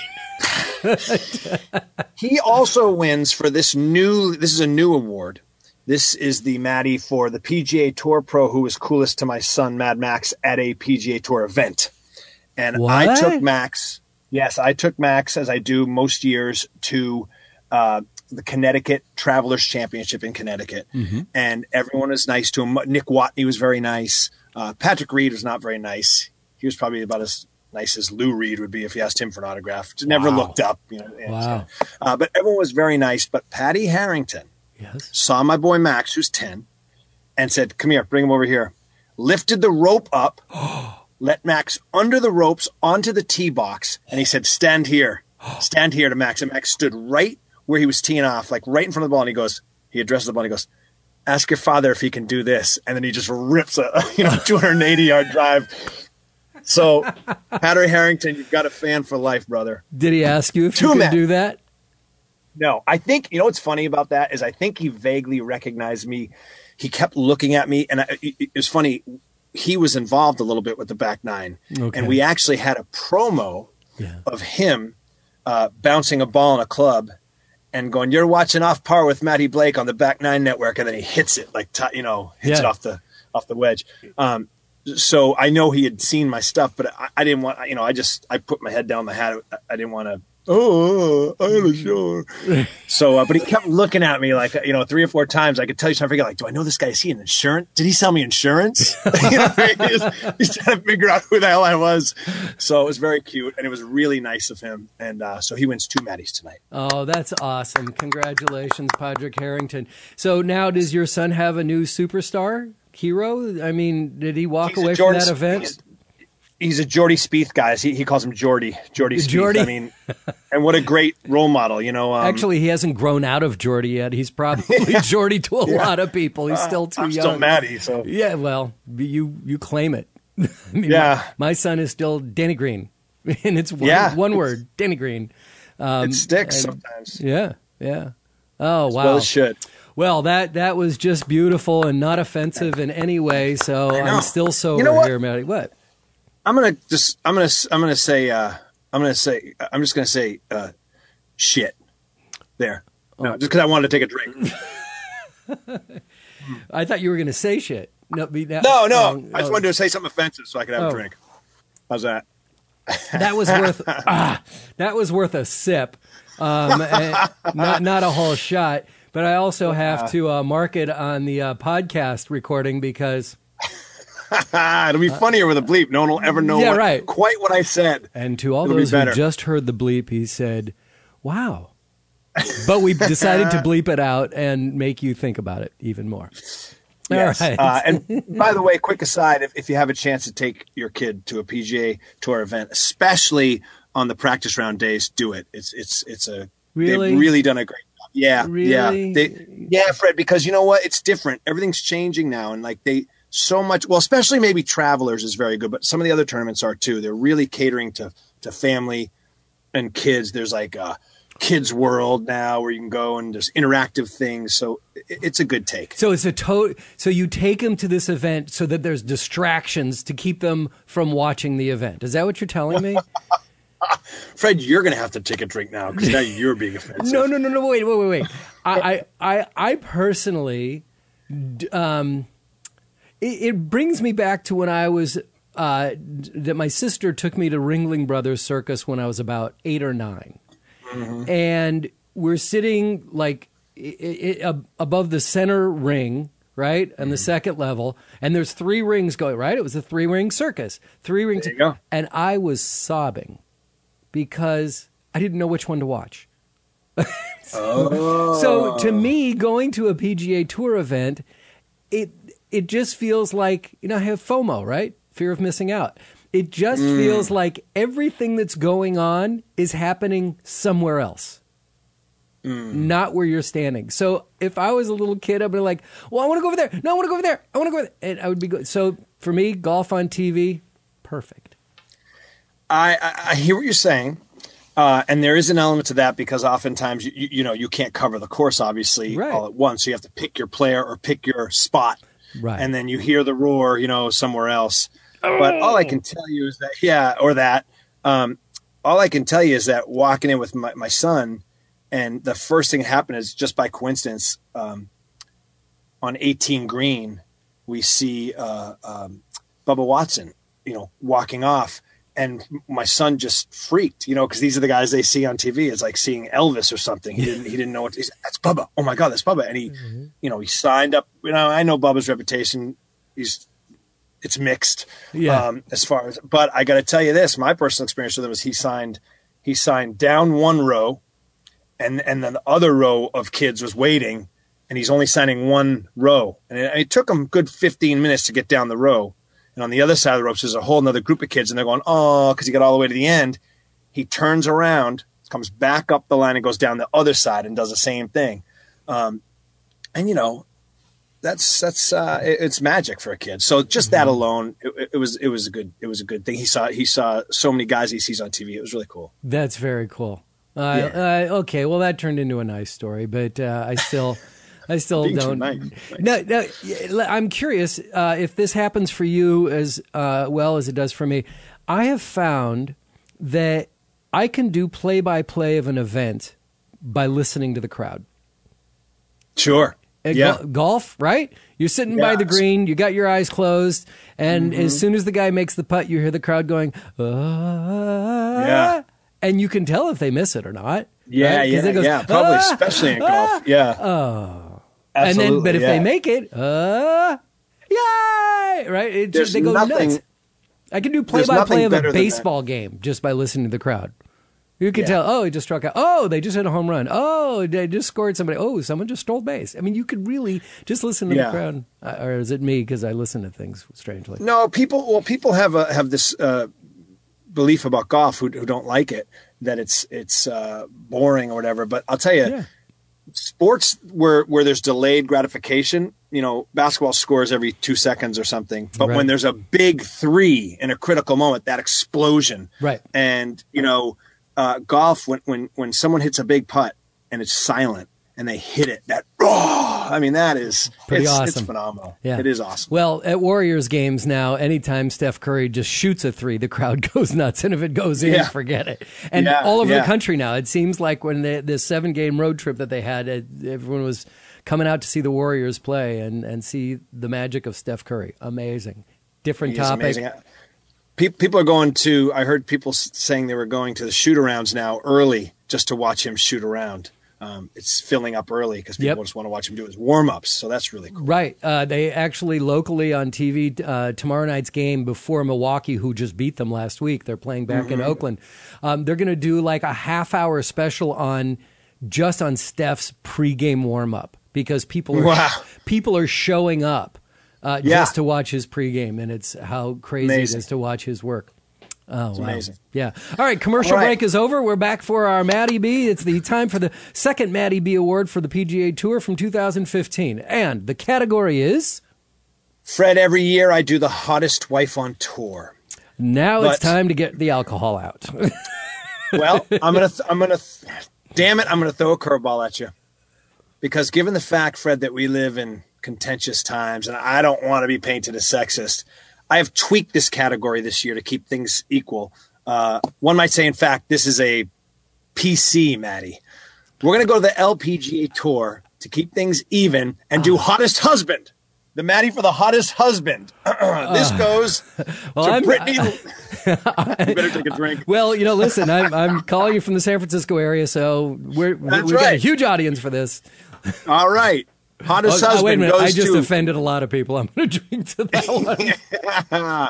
He also wins for this new, this is a new award. This is the Matty for the P G A Tour Pro who was coolest to my son, Mad Max, at a P G A Tour event. And What? I took Max, yes, I took Max, as I do most years, to uh, the Connecticut Travelers Championship in Connecticut. Mm-hmm. And everyone was nice to him. Nick Watney was very nice. Uh, Patrick Reed was not very nice. He was probably about as nice as Lou Reed would be if you asked him for an autograph. Never Wow. looked up. You know, Wow. uh, but everyone was very nice. But Patty Harrington Yes. saw my boy Max, who's ten, and said, come here, bring him over here. Lifted the rope up, let Max under the ropes onto the tee box, and he said, stand here. Stand here to Max. And Max stood right where he was teeing off, like right in front of the ball. And he goes, he addresses the ball and he goes, ask your father if he can do this. And then he just rips a you know two hundred eighty yard drive. So, Patty Harrington, you've got a fan for life, brother. Did he ask you if Two you could men. do that? No, I think, you know what's funny about that is I think he vaguely recognized me. He kept looking at me, and I, it, it was funny. He was involved a little bit with the back nine, Okay. and we actually had a promo Yeah. of him uh, bouncing a ball in a club and going, "You're watching Off Par with Matty Blake on the Back Nine Network," and then he hits it like t- you know hits Yeah. it off the off the wedge. Um, so I know he had seen my stuff, but I, I didn't want you know I just I put my head down the hat. I, I didn't want to. Oh, I had a show. So, uh, but he kept looking at me like, you know, three or four times. I could tell he's trying to figure out, like, do I know this guy? Is he an insurance? Did he sell me insurance? You know, he's, he's trying to figure out who the hell I was. So it was very cute, and it was really nice of him. And uh, so he wins two Matties tonight. Oh, that's awesome. Congratulations, Patrick Harrington. So now does your son have a new superstar hero? I mean, did he walk He's a away from Jordan- that event? He's, he's a Jordy Spieth guy. He, he calls him Jordy. Jordy Spieth. Jordy. I mean, and what a great role model, you know. Um, Actually, he hasn't grown out of Jordy yet. He's probably Jordy to a lot of people. He's still too I'm young. still Matty, so. Yeah, well, you you claim it. I mean, Yeah. My, my son is still Danny Green, and it's one, Yeah. one word, Danny Green. Um, It sticks and- sometimes. Yeah, yeah. Oh, wow. Well, it should. Well, that that was just beautiful and not offensive in any way. So know. I'm still sober You know what? here, Matty. What? I'm gonna just. I'm gonna. I'm gonna say. Uh, I'm gonna say. I'm just gonna say. Uh, shit. There. No, just because I wanted to take a drink. I thought you were going to say shit. No, be, that, No, no. oh, I just oh. wanted to say something offensive so I could have Oh. a drink. How's that? That was worth ah, that was worth a sip, um, and not not a whole shot. But I also have to uh, mark it on the uh, podcast recording because, It'll be funnier with a bleep. No one will ever know Yeah, what, right. quite what I said. and to all It'll be those who better. just heard the bleep, he said, "Wow." But we decided to bleep it out and make you think about it even more. Yes. All right. Uh, and by the way, quick aside, if, if you have a chance to take your kid to a P G A Tour event, especially on the practice round days, do it. It's it's it's a Really? they've really done a great job. Yeah. Really? Yeah. They, yeah, Fred, because you know what? It's different. Everything's changing now. And like they so much well, especially maybe Travelers is very good, but some of the other tournaments are too. They're really catering to to family and kids. There's like a kids world now where you can go and there's interactive things. So it, it's a good take. So it's a to- So you take them to this event so that there's distractions to keep them from watching the event. Is that what you're telling me? Fred, you're going to have to take a drink now because now you're being offensive. No, no, no, no. Wait, wait, wait, wait. I, I, I, I personally, d- um, it, it brings me back to when I was uh, d- that my sister took me to Ringling Brothers Circus when I was about eight or nine, and we're sitting like i i ab- above the center ring. Right? On the second level. And there's three rings going, right? It was a three ring circus. Three rings. There you go. And I was sobbing because I didn't know which one to watch. Oh. So to me, going to a P G A Tour event, it it just feels like, you know, I have FOMO, right? Fear of missing out. It just Mm. feels like everything that's going on is happening somewhere else. Mm. Not where you're standing. So if I was a little kid, I'd be like, well, I want to go over there. No, I want to go over there. I want to go over there. And I would be good. So for me, golf on T V, perfect. I, I, I hear what you're saying. Uh, and there is an element to that because oftentimes, you, you, you know, you can't cover the course, obviously, Right. all at once. So you have to pick your player or pick your spot. Right. And then you hear the roar, you know, somewhere else. But all I can tell you is that, yeah, or that, um, all I can tell you is that walking in with my, my son, and the first thing that happened is just by coincidence, um, on eighteen green, we see uh, um, Bubba Watson, you know, walking off. And my son just freaked, you know, because these are the guys they see on T V. It's like seeing Elvis or something. He didn't he didn't know what he said, that's Bubba. Oh my God, that's Bubba. And he, mm-hmm. you know, he signed up. You know, I know Bubba's reputation. He's it's mixed, yeah. Um, as far as. But I got to tell you this: my personal experience with him was he signed he signed down one row, and and then the other row of kids was waiting, and he's only signing one row, and it, it took him a good fifteen minutes to get down the row. And on the other side of the ropes, there's a whole other group of kids, and they're going, oh, because he got all the way to the end. He turns around, comes back up the line, and goes down the other side and does the same thing. Um, and, you know, that's that's uh, it, it's magic for a kid. So just mm-hmm. that alone, it, it was it was a good it was a good thing. He saw he saw so many guys he sees on T V. It was really cool. That's very cool. Uh, yeah. uh, okay, well, that turned into a nice story, but uh, I still. I still don't. Nice. No, no, I'm curious uh, if this happens for you as uh, well as it does for me. I have found that I can do play-by-play of an event by listening to the crowd. Sure. At yeah. Go- golf, right? You're sitting yeah. by the green, you got your eyes closed, and mm-hmm. as soon as the guy makes the putt, you hear the crowd going, ah, yeah. and you can tell if they miss it or not. Yeah, right? yeah, goes, yeah. Probably, ah, especially in golf. Ah, yeah. Oh. Absolutely, and then, but if yeah. they make it, uh, yay! Right? It just, they go nothing, nuts. I can do play-by-play of a baseball game just by listening to the crowd. You can yeah. tell, oh, he just struck out. Oh, they just hit a home run. Oh, they just scored somebody. Oh, someone just stole base. I mean, you could really just listen to yeah. the crowd. Uh, or is it me because I listen to things strangely? No, people. Well, people have a, have this uh, belief about golf who, who don't like it, that it's it's uh, boring or whatever. But I'll tell you. Yeah. Sports where where there's delayed gratification, you know, basketball scores every two seconds or something. But right. when there's a big three in a critical moment, that explosion, right? And you know, uh, golf when when when someone hits a big putt and it's silent and they hit it, that oh, I mean, that is pretty it's, awesome. It's phenomenal. Yeah, it is awesome. Well, at Warriors games now, anytime Steph Curry just shoots a three, the crowd goes nuts, and if it goes in, yeah. forget it. And yeah, all over yeah. the country now, it seems like when the the seven game road trip that they had, everyone was coming out to see the Warriors play and and see the magic of Steph Curry. Amazing, different he topic. Amazing. People are going to. I heard people saying they were going to the shoot arounds now early just to watch him shoot around. Um, it's filling up early because people yep. just want to watch him do his warm-ups. So that's really cool. Right. Uh, they actually locally on T V, uh, tomorrow night's game before Milwaukee, who just beat them last week, they're playing back mm-hmm. in Oakland. Um, they're going to do like a half-hour special on just on Steph's pregame warm-up because people are, wow. people are showing up uh, yeah. just to watch his pregame, and it's how crazy Amazing. it is to watch his work. Oh, it's wow. amazing. Yeah. All right. Commercial All right. break is over. We're back for our Matty B. It's the time for the second Matty B award for the P G A Tour from two thousand fifteen. And the category is? Fred, every year I do the hottest wife on tour. Now but, it's time to get the alcohol out. Well, I'm going to, I'm going to, damn it, I'm going to throw a curveball at you. Because given the fact, Fred, that we live in contentious times, and I don't want to be painted as sexist, I have tweaked this category this year to keep things equal. Uh, one might say, in fact, this is a P C, Matty. We're going to go to the L P G A Tour to keep things even and do hottest husband. The Matty for the hottest husband. This goes well, to I'm, Brittany. I, you better take a drink. Well, you know, listen, I'm, I'm calling you from the San Francisco area, so we're, That's we've right. got a huge audience for this. All right. Hottest oh, husband oh, wait a minute. goes I just to... offended a lot of people. I'm going to drink to that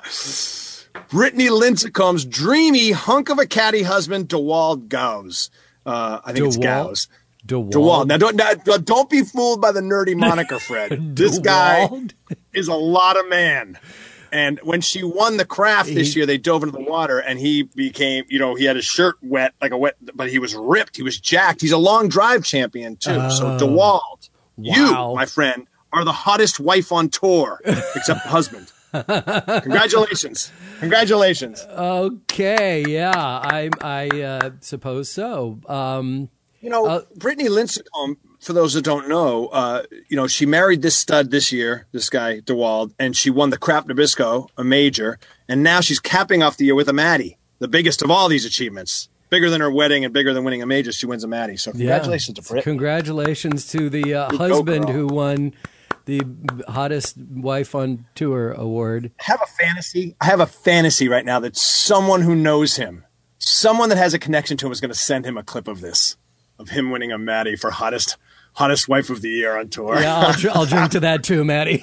one. Brittany Lincecum's dreamy hunk of a caddy husband, DeWald Gowes. Uh, I think DeWald? it's Gowes. DeWald. DeWald. Now, don't, now, don't be fooled by the nerdy moniker, Fred. This guy is a lot of man. And when she won the craft this year, they dove into the water, and he became, you know, he had his shirt wet, like a wet, but he was ripped. He was jacked. He's a long drive champion, too. Oh. So, DeWald. Wow. You, my friend, are the hottest wife on tour, except husband. Congratulations. Congratulations. Okay. Yeah, I I uh, suppose so. Um, you know, uh, Brittany Lincecum, for those that don't know, uh, you know, she married this stud this year, this guy DeWald, and she won the Crap Nabisco, a major, and now she's capping off the year with a Maddie, the biggest of all these achievements. Bigger than her wedding and bigger than winning a major, she wins a Maddie. So congratulations yeah. to Britt. Congratulations to the uh, husband who won the hottest wife on tour award. I have a fantasy. I have a fantasy right now that someone who knows him, someone that has a connection to him, is going to send him a clip of this, of him winning a Maddie for hottest hottest wife of the year on tour. Yeah, I'll, dr- I'll drink to that too, Maddie.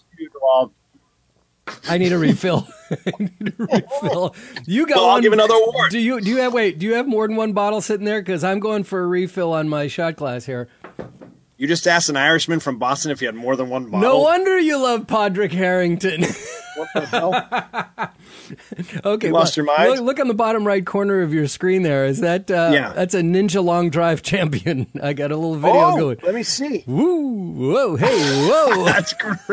I need a refill. I need a refill. You got well, one. I'll give another award. Do you? Do you have? Wait. Do you have more than one bottle sitting there? Because I'm going for a refill on my shot glass here. You just asked an Irishman from Boston if he had more than one bottle. No wonder you love Podrick Harrington. What the hell? Okay, you lost well, your mind? Look, look on the bottom right corner of your screen there. Is that uh, yeah. That's a Ninja Long Drive champion. I got a little video oh, going. Let me see. Woo, whoa, hey, whoa. That's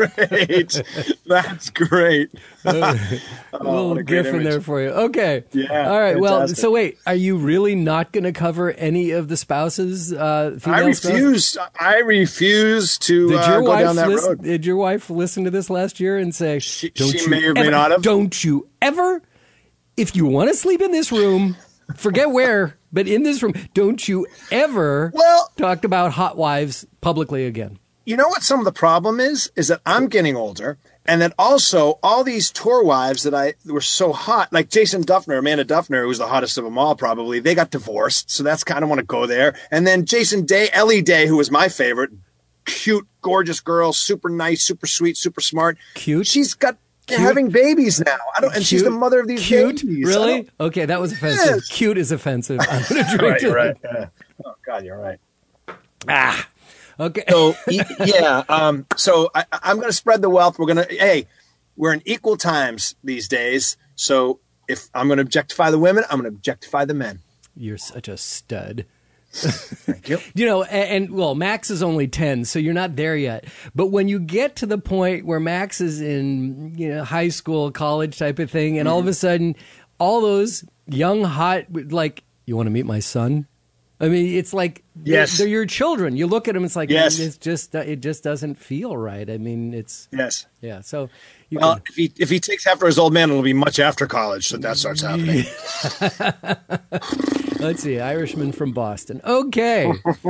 great. That's great. Uh, a oh, little a gif image. in there for you. Okay. Yeah. All right. Fantastic. Well, so wait, are you really not going to cover any of the spouses? Uh, I refuse. Spouses? I refuse to did uh, your go wife down that listen, road. Did your wife listen to this last year and say, she, don't she you may or ever, may not have. Don't you ever, if you want to sleep in this room, forget where, but in this room, don't you ever well, talk about hot wives publicly again? You know what some of the problem is? Is that I'm getting older, and that also all these tour wives that I were so hot, like Jason Duffner, Amanda Duffner, who was the hottest of them all probably, they got divorced, so that's kind of want to go there. And then Jason Day, Ellie Day, who was my favorite, cute, gorgeous girl, super nice, super sweet, super smart. Cute? She's got Cute? having babies now. I don't, and Cute? she's the mother of these Cute? babies. Really? Okay, that was offensive. Yes. Cute is offensive. I'm going to drink right, to you're right. Yeah. Oh, God, you're right. Ah. Okay. So yeah, um, so I, I'm going to spread the wealth. We're going to, hey, we're in equal times these days. So if I'm going to objectify the women, I'm going to objectify the men. You're such a stud. Thank you. You know, and, and well, Max is only ten, so you're not there yet. But when you get to the point where Max is in, you know, high school, college type of thing, and mm-hmm. all of a sudden, all those young, hot, like, you want to meet my son? I mean, it's like yes. they're, they're your children. You look at them, it's like yes. it's just it just doesn't feel right. I mean, it's yes, yeah. So you well, can, if he if he takes after his old man, it'll be much after college that that starts happening. Let's see, Irishman from Boston. Okay.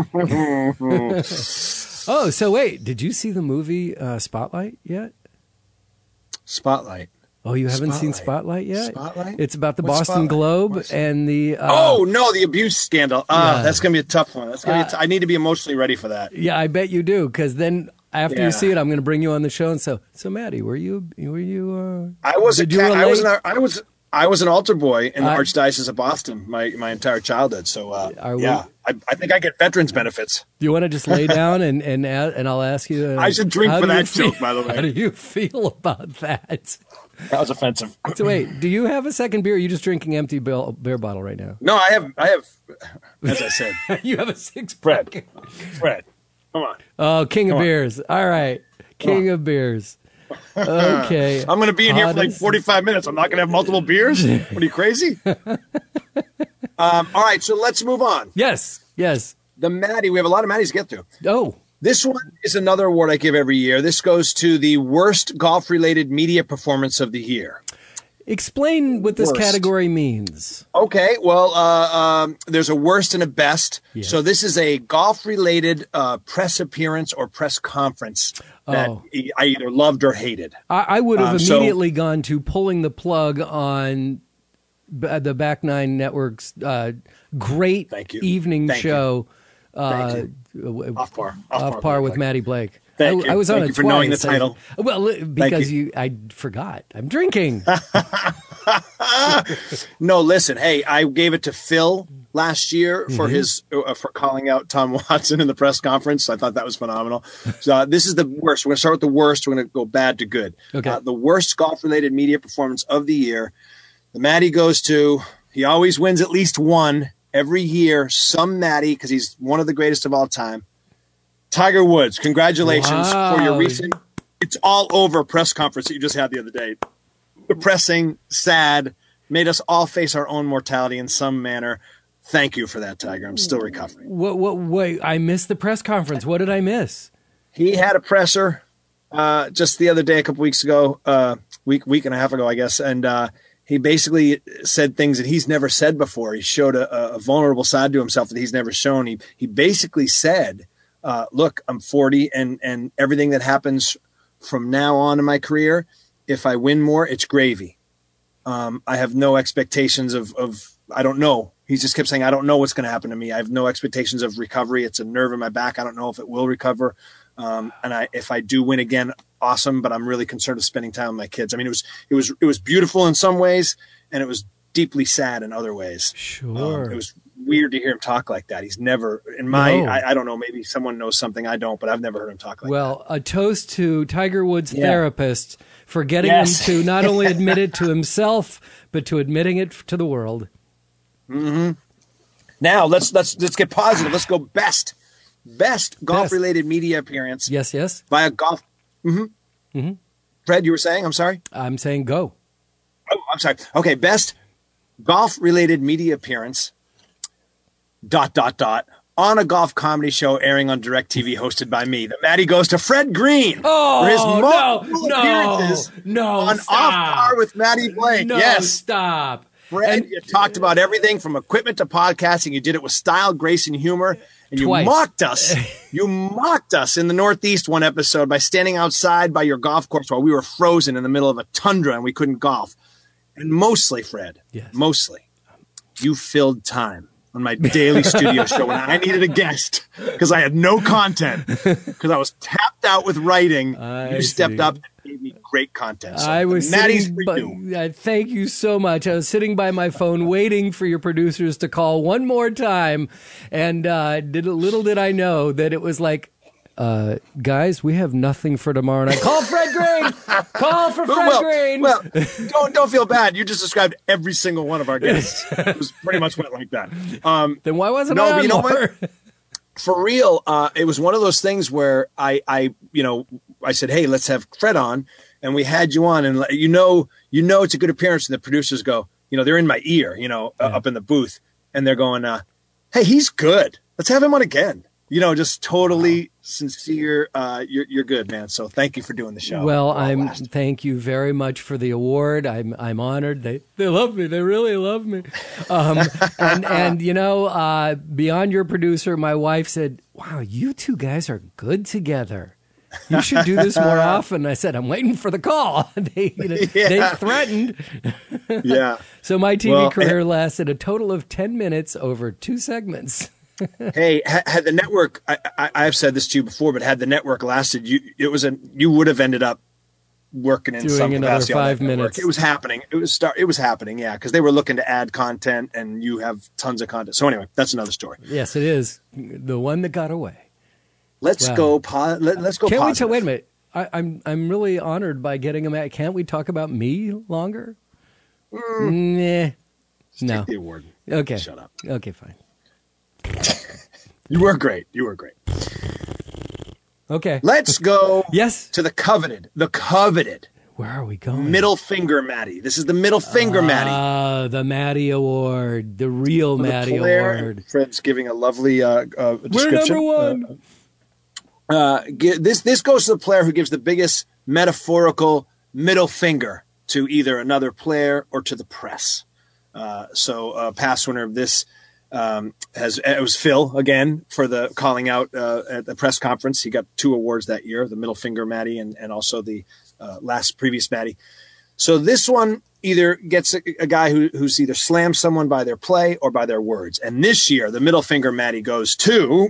Oh, so wait, did you see the movie uh, Spotlight yet? Spotlight. Oh, you haven't Spotlight. seen Spotlight yet? Spotlight? It's about the What's Boston Spotlight? Globe What's... and the. Uh, oh no, the abuse scandal. Uh, yeah. That's gonna be a tough one. That's gonna uh, be. A t- I need to be emotionally ready for that. Yeah, I bet you do, because then after yeah. you see it, I'm going to bring you on the show and so. So, Maddie, were you? Were you? Uh, I was. Did A you cat, I was. relate? An, I was. I was an altar boy in the Uh, Archdiocese of Boston my my entire childhood. So uh, Are we- yeah, I, I think I get veterans benefits. Do you want to just lay down and and a- and I'll ask you? Uh, I should drink how for do you that feel- joke, by the way. How do you feel about that? That was offensive. So wait, do you have a second beer? Or are you just drinking empty beer, beer bottle right now? No, I have. I have. As I said, You have a six Fred. pack. Fred, come on. Oh, king of Come on. beers. All right, king of beers. Okay, I'm going to be in here for like Hottest- forty-five minutes. I'm not going to have multiple beers. What are you crazy? um, all right, so let's move on. Yes, yes. The Maddie. We have a lot of Maddies to get through. Oh, This one is another award I give every year. This goes to the worst golf-related media performance of the year. explain what this Worst. category means. Okay, well, uh, um, there's a worst and a best. Yes. So this is a golf-related uh, press appearance or press conference that Oh. e- I either loved or hated. I, I would have Um, so- immediately gone to pulling the plug on b- the Back Nine Network's uh, great Thank you. evening Thank you. show. Uh, Thank w- Off par. off par with Maddie Blake. Thank I, you. I was on Thank it you for knowing the twice. I- title. well, li- because you. you. I forgot. I'm drinking. No, listen. Hey, I gave it to Phil last year for Mm-hmm. his uh, for calling out Tom Watson in the press conference. I thought that was phenomenal. So uh, this is the worst. We're going to start with the worst. We're going to go bad to good. Okay. Uh, the worst golf-related media performance of the year. The Matty goes to. He always wins at least one every year. Some Matty, because he's one of the greatest of all time. Tiger Woods. Congratulations Wow. for your recent. It's all over press conference that you just had the other day. Depressing, sad, made us all face our own mortality in some manner. thank you for that, Tiger. I'm still recovering. What? What? Wait, I missed the press conference. What did I miss? He had a presser uh, just the other day, a couple weeks ago, uh, week week and a half ago, I guess, and uh, he basically said things that he's never said before. He showed a, a vulnerable side to himself that he's never shown. He he basically said, uh, "Look, I'm forty, and and everything that happens from now on in my career, if I win more, it's gravy. Um, I have no expectations of of I don't know." He just kept saying, "I don't know what's going to happen to me. I have no expectations of recovery. It's a nerve in my back. I don't know if it will recover." Um, and I, if I do win again, awesome. But I'm really concerned with spending time with my kids. I mean, it was, it was, it was beautiful in some ways, and it was deeply sad in other ways. Sure. Um, it was weird to hear him talk like that. He's never in my, No. I, I don't know, maybe someone knows something I don't, but I've never heard him talk like well, that. a toast to Tiger Woods' Yeah. therapist for getting Yes. him to not only admit it to himself, but to admitting it to the world. Mm-hmm. Now let's, let's, let's get positive. Let's go best, best golf related media appearance. Yes, yes. Via golf. Mm-hmm. Mm-hmm. Fred, you were saying, I'm sorry. I'm saying go. Oh, I'm sorry. Okay, best golf-related media appearance, dot, dot, dot, on a golf comedy show airing on DirecTV hosted by me. The Matty goes to Fred Green Oh, for his no, multiple no, appearances no, on stop. Off Par with Matty Blake. No, yes. stop. Fred, And- you talked about everything from equipment to podcasting. You did it with style, grace, and humor. And you Twice. mocked us. You mocked us in the Northeast one episode by standing outside by your golf course while we were frozen in the middle of a tundra and we couldn't golf. And mostly, Fred, Yes. mostly, you filled time on my daily studio show when I needed a guest because I had no content because I was tapped out with writing. I you stepped see. up and gave me great content. So I was Matty's sitting for by, you. uh, thank you so much. I was sitting by my phone waiting for your producers to call one more time, and uh, did little did I know that it was like, uh, guys, we have nothing for tomorrow night. Call Fred Green. Call for Fred well, Green. well, don't don't feel bad. You just described every single one of our guests. It was pretty much went like that. Um, then why wasn't no, I but on you know more? what? For real, uh, it was one of those things where I, I, you know, I said, "Hey, let's have Fred on," and we had you on, and you know, you know, it's a good appearance. And the producers go, you know, they're in my ear, you know, uh, Yeah. up in the booth, and they're going, uh, "Hey, he's good. Let's have him on again." You know, just totally sincere. Uh, you're you're good, man. So thank you for doing the show. Well, We're all I'm blessed. thank you very much for the award. I'm I'm honored. They they love me. They really love me. Um, and and you know, uh, beyond your producer, my wife said, "Wow, you two guys are good together. You should do this more often." I said, "I'm waiting for the call." they you know, Yeah. they threatened. Yeah. So my T V Well, career lasted a total of ten minutes over two segments. Hey, ha- had the network, I, I, I've said this to you before, but had the network lasted, you it was a you would have ended up working in Doing some another capacity on that five network. minutes. It was happening. It was start. It was happening. Yeah, because they were looking to add content, and you have tons of content. So anyway, that's another story. Yes, it is the one that got away. Let's Wow. go. Po- let, let's go. Can't we positive. tell? Wait a minute. I, I'm I'm really honored by getting him. At, can't we talk about me longer? Nah. No. Take the award. Okay. Shut up. Okay, fine. You were great. You were great. Okay. Let's go. Yes. To the coveted, the coveted Where are we going? middle finger Matty. This is the middle finger Matty. Ah, the Maddie Award, the real The Maddie player, Award. and Fred's giving a lovely uh, uh, We're description. number one. Uh, uh, gi- this this goes to the player who gives the biggest metaphorical middle finger to either another player or to the press. Uh, so, uh, past winner of this um, has it was Phil again for the calling out uh, at the press conference. He got two awards that year: the middle finger Matty and and also the uh, last previous Matty. So this one either gets a, a guy who, who's either slammed someone by their play or by their words. And this year, the middle finger Matty goes to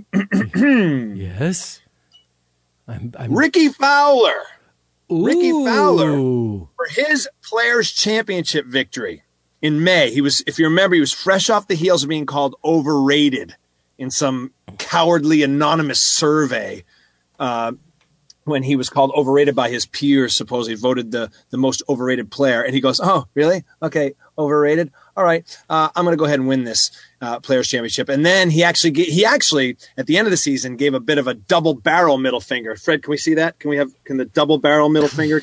Yes. I'm, I'm Ricky Fowler Ricky Fowler. Ooh. for his Players Championship victory in May. He was, if you remember, he was fresh off the heels of being called overrated in some cowardly anonymous survey. Uh, when he was called overrated by his peers, supposedly voted the, the most overrated player. And he goes, "Oh, really? Okay, overrated. All right, uh, I'm going to go ahead and win this uh, Players Championship." And then he actually, ga- he actually, at the end of the season, gave a bit of a double barrel middle finger. Fred, can we see that? Can we have, can the double barrel middle finger, can you?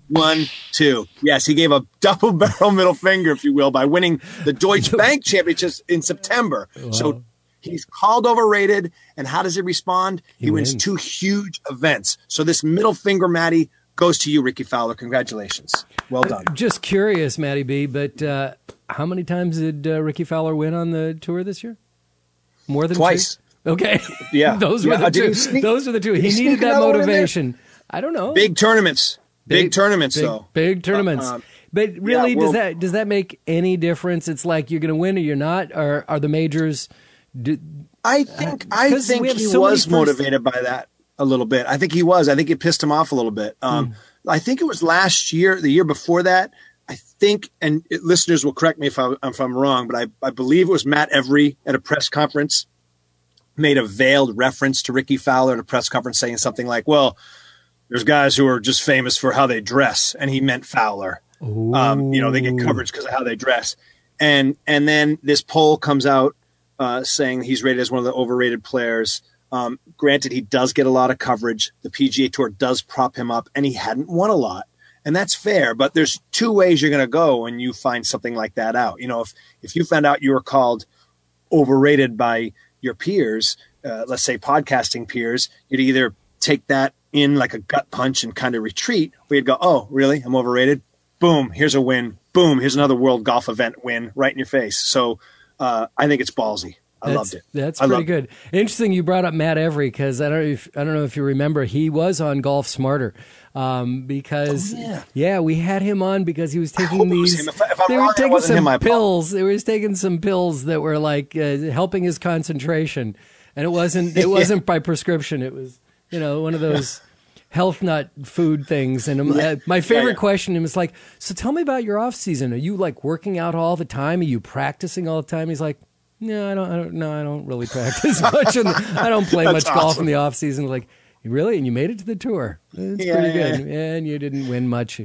One, two. Yes, he gave a double barrel middle finger, if you will, by winning the Deutsche Bank Championships in September. Wow. So he's called overrated. And how does he respond? He, he wins. wins two huge events. So this middle finger, Maddie, goes to you, Rickie Fowler. Congratulations. Well done. Just curious, Matty B, but uh, how many times did uh, Rickie Fowler win on the tour this year? More than twice. Two? Okay. Yeah. Those were yeah, the two. Sneak, Those were the two. He needed that motivation. I don't know. Big tournaments. Big, big tournaments, big, though. Big tournaments. Uh, um, but really, yeah, does that does that make any difference? It's like you're going to win or you're not, or are the majors? Do, I think uh, I think he so was motivated by that a little bit. I think he was. I think it pissed him off a little bit. Um, mm. I think it was last year, the year before that. I think, and it, listeners will correct me if, I, if I'm wrong, but I, I believe it was Matt Every at a press conference made a veiled reference to Rickie Fowler at a press conference saying something like, well, there's guys who are just famous for how they dress. And he meant Fowler. Um, you know, they get coverage because of how they dress. And and then this poll comes out uh, saying he's rated as one of the overrated players. Um, granted, he does get a lot of coverage. The P G A Tour does prop him up, and he hadn't won a lot. And that's fair. But there's two ways you're going to go when you find something like that out. You know, if, if you found out you were called overrated by your peers, uh, let's say podcasting peers, you'd either take that in like a gut punch and kind of retreat, or you'd go, oh, really? I'm overrated? Boom, here's a win. Boom, here's another world golf event win right in your face. So uh, I think it's ballsy. I that's, loved it. That's I pretty good. It. Interesting you brought up Matt Every, because I don't know if I don't know if you remember, he was on Golf Smarter. Um, because oh, yeah. yeah, we had him on because he was taking these. If I, if they wrong, were taking some him, pills. They were taking some pills that were like uh, helping his concentration, and it wasn't. It wasn't by prescription. It was, you know, one of those health nut food things. And um, uh, my favorite yeah, yeah. question was like, so tell me about your off season. Are you like working out all the time? Are you practicing all the time? He's like, no, I don't. I don't. No, I don't really practice much. In the, I don't play much awesome. golf in the off season. Like, really? And you made it to the tour? It's yeah, pretty good. Yeah. And you didn't win much.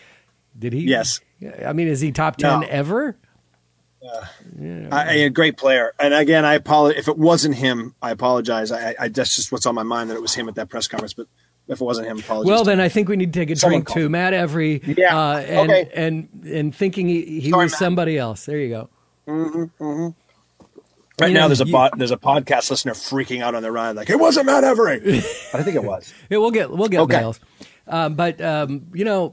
Did he? Yes. I mean, is he top ten no. ever? Uh, yeah. I, a great player. And again, I apologize if it wasn't him. I apologize. I, I that's just what's on my mind, that it was him at that press conference. But if it wasn't him, apologize. Well, then I think we need to take a Someone drink too. Matt Every. Yeah. Uh, and, okay. and and thinking he, he Sorry, was Matt. somebody else. There you go. Mm-hmm, mm-hmm. Right you now, know, there's a you, bot, there's a podcast listener freaking out on their ride, like it wasn't Matt Every. But I think it was. Yeah, we'll get we'll get okay. mails. Um, but um, you know,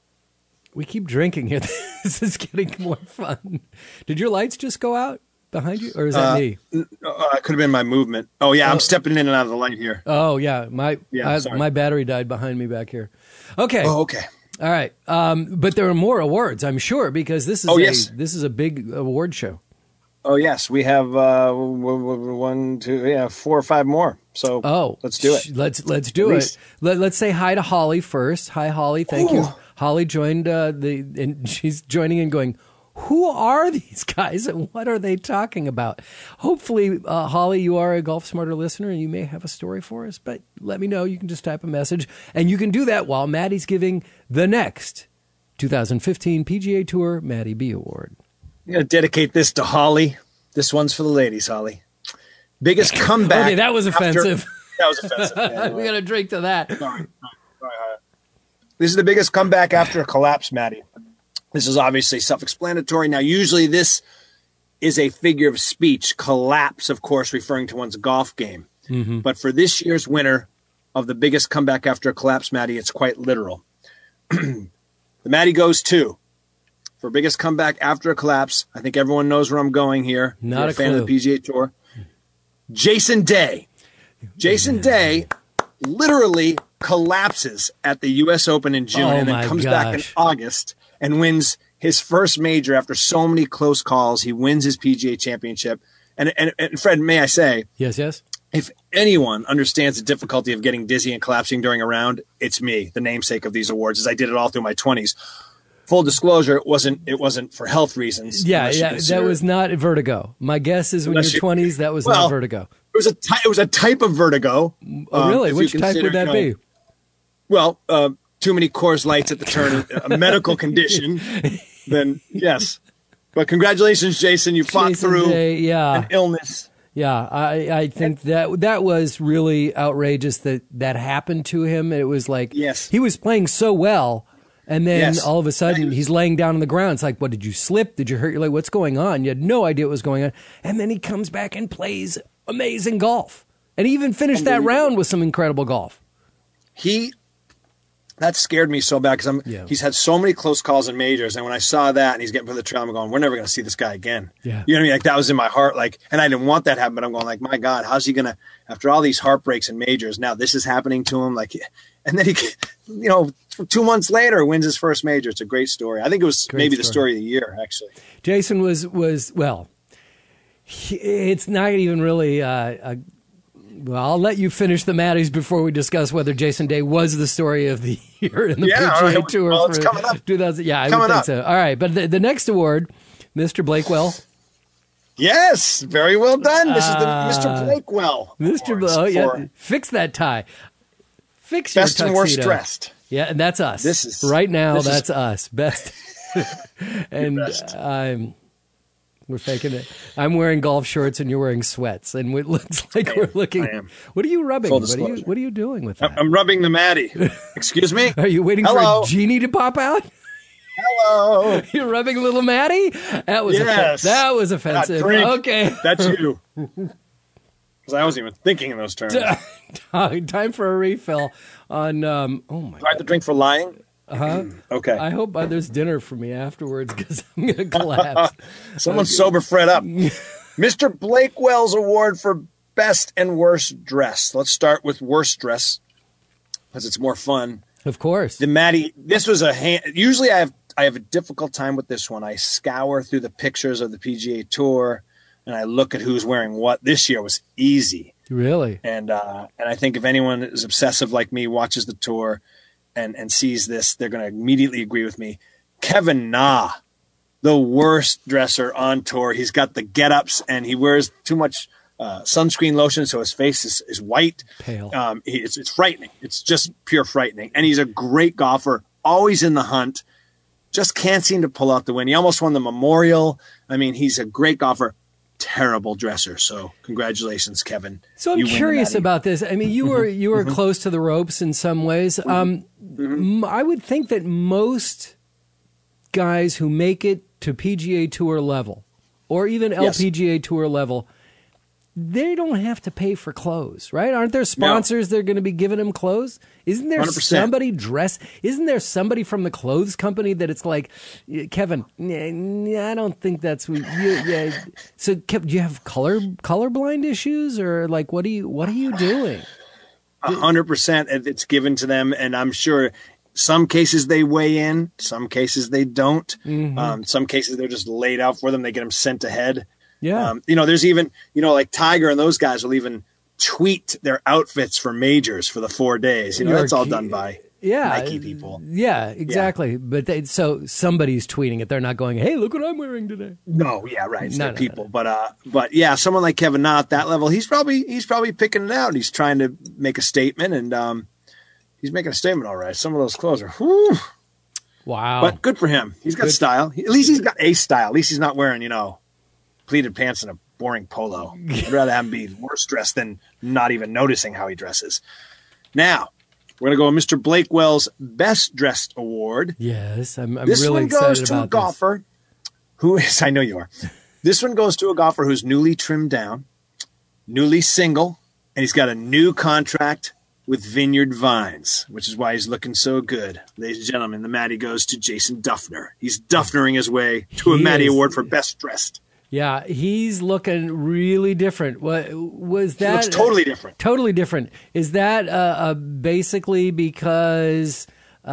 we keep drinking here. This is getting more fun. Did your lights just go out behind you, or is that uh, me? Uh, it could have been my movement. Oh yeah, oh. I'm stepping in and out of the light here. Oh yeah, my yeah, I, my battery died behind me back here. Okay. Oh okay. All right. Um, but there are more awards, I'm sure, because this is oh, a, yes. this is a big award show. Oh yes, we have uh, one, two, yeah, four or five more. So oh, let's do it. Let's let's do it. Let, let's say hi to Holly first. Hi, Holly. Thank Ooh. you. Holly joined uh, the, and she's joining and going, who are these guys and what are they talking about? Hopefully, uh, Holly, you are a Golf Smarter listener and you may have a story for us. But let me know. You can just type a message, and you can do that while Maddie's giving the next twenty fifteen P G A Tour Matty B Award. I'm going to dedicate this to Holly. This one's for the ladies, Holly. Biggest comeback. Okay, that was offensive. After, that was offensive. Yeah, we got to drink to that. Sorry. Sorry. Sorry. This is the biggest comeback after a collapse, Matty. This is obviously self-explanatory. Now, usually this is a figure of speech. Collapse, of course, referring to one's golf game. Mm-hmm. But for this year's winner of the biggest comeback after a collapse, Matty, it's quite literal. The Matty goes to, for biggest comeback after a collapse, I think everyone knows where I'm going here. Not You're a, a fan clue. of the P G A Tour. Jason Day. Jason Day literally collapses at the U S Open in June oh and then comes gosh. back in August and wins his first major after so many close calls. He wins his P G A championship. And, and, and Fred, may I say, yes, yes. if anyone understands the difficulty of getting dizzy and collapsing during a round, it's me, the namesake of these awards, as I did it all through my twenties. Full disclosure, it wasn't it wasn't for health reasons. Yeah, yeah, that was not vertigo. My guess is when you're twenties, that was well, not vertigo. It was a ty- it was a type of vertigo. Oh, really? Um, Which type consider, would that you know, be? Well, uh, too many Coors Lights at the turn, a medical condition. Then yes, but congratulations, Jason! You fought Jason through Day, yeah. an illness. Yeah, I, I think that that was really outrageous that that happened to him. It was like yes. he was playing so well. And then Yes. all of a sudden, he's laying down on the ground. It's like, what, did you slip? Did you hurt your leg? What's going on? You had no idea what was going on. And then he comes back and plays amazing golf. And he even finished that round with some incredible golf. He, that scared me so bad because I'm. Yeah. He's had so many close calls in majors, and when I saw that and he's getting to the trail, I'm going, we're never going to see this guy again. Yeah. You know what I mean? Like that was in my heart. Like, and I didn't want that to happen, but I'm going like, my God, how's he going to? After all these heartbreaks in majors, now this is happening to him. Like, and then he, you know, two months later wins his first major. It's a great story. I think it was Great maybe story. the story of the year, actually. Jason was was well. He, it's not even really. Uh, a, well, I'll let you finish the Matties before we discuss whether Jason Day was the story of the year in the Yeah, P G A all right. Tour Well, it's for coming up. two thousand. Yeah, I Coming would think up. so. All right, but the, the next award, Mister Blakewell. Yes, very well done. This is the Uh, Mister Blakewell. Mister Awards Oh, yeah, for fix that tie. Fix Best your and worst tuxedo. dressed. Yeah, and that's us. This is- right now. this is- That's us. Best. and best. I'm. We're faking it. I'm wearing golf shorts and you're wearing sweats, and it looks like I we're am. looking. I am. What are you rubbing? Full What are you disclosure. What are you doing with that? I'm rubbing the Matty. Excuse me? Are you waiting Hello. for a genie to pop out? Hello. You're rubbing little Maddie? That was Yes. offe- that was offensive. drink. Okay. That's you. Because I wasn't even thinking in those terms. Do Time for a refill on. Um, oh my! I have to drink for lying? Huh? Okay. I hope uh, there's dinner for me afterwards because I'm gonna collapse. Someone's sober Fred up. Mister Blakewell's award for best and worst dress. Let's start with worst dress because it's more fun. Of course. The Matty, this was a hand. Usually I have I have a difficult time with this one. I scour through the pictures of the P G A Tour and I look at who's wearing what. This year was easy. Really? And uh, and I think if anyone is obsessive like me, watches the tour and, and sees this, they're going to immediately agree with me. Kevin Na, the worst dresser on tour. He's got the get-ups and he wears too much uh, sunscreen lotion, so his face is, is white. Pale. Um, he, it's, it's frightening. It's just pure frightening. And he's a great golfer, always in the hunt. Just can't seem to pull out the win. He almost won the Memorial. I mean, he's a great golfer. Terrible dresser. So congratulations, Kevin. So I'm You win the curious Matty. about this. I mean, you were you were close to the ropes in some ways. Um, m- I would think that most guys who make it to P G A Tour level, or even Yes. L P G A Tour level, they don't have to pay for clothes, right? Aren't there sponsors that are going to be giving them clothes? Isn't there one hundred percent. somebody dressed? Isn't there somebody from the clothes company that it's like, Kevin? Yeah, I don't think that's what you. Yeah. So, Kev, do you have color colorblind issues, or like what are you what are you doing? A hundred percent. It's given to them, and I'm sure some cases they weigh in, some cases they don't. Mm-hmm. Um, some cases they're just laid out for them. They get them sent ahead. Yeah. Um, you know, there's even, you know, like Tiger and those guys will even tweet their outfits for majors for the four days. You know, You're that's all ki- done by yeah, Nike people. Yeah, exactly. But they, so somebody's tweeting it. They're not going, "Hey, look what I'm wearing today." No, yeah, right. It's No, their no, people. no. But uh but yeah, someone like Kevin Na at that level, he's probably he's probably picking it out. He's trying to make a statement and um he's making a statement all right. Some of those clothes are whew. Wow. But good for him. He's got Good. style. He- At least he's got a style. At least he's not wearing, you know, pleated pants and a boring polo. I'd rather have him be worse dressed than not even noticing how he dresses. Now, we're going to go with Mister Blakewell's Best Dressed Award. yes, I'm, I'm This really one excited goes to a about golfer who is, I know you are. This one goes to a golfer who's newly trimmed down, newly single, and he's got a new contract with Vineyard Vines, which is why he's looking so good. Ladies and gentlemen, the Matty goes to Jason Duffner. He's Duffnering his way to a He Matty is- Award for Best Dressed. Yeah, he's looking really different. What was He that? looks totally different. Totally different. Is that uh, uh, basically because uh,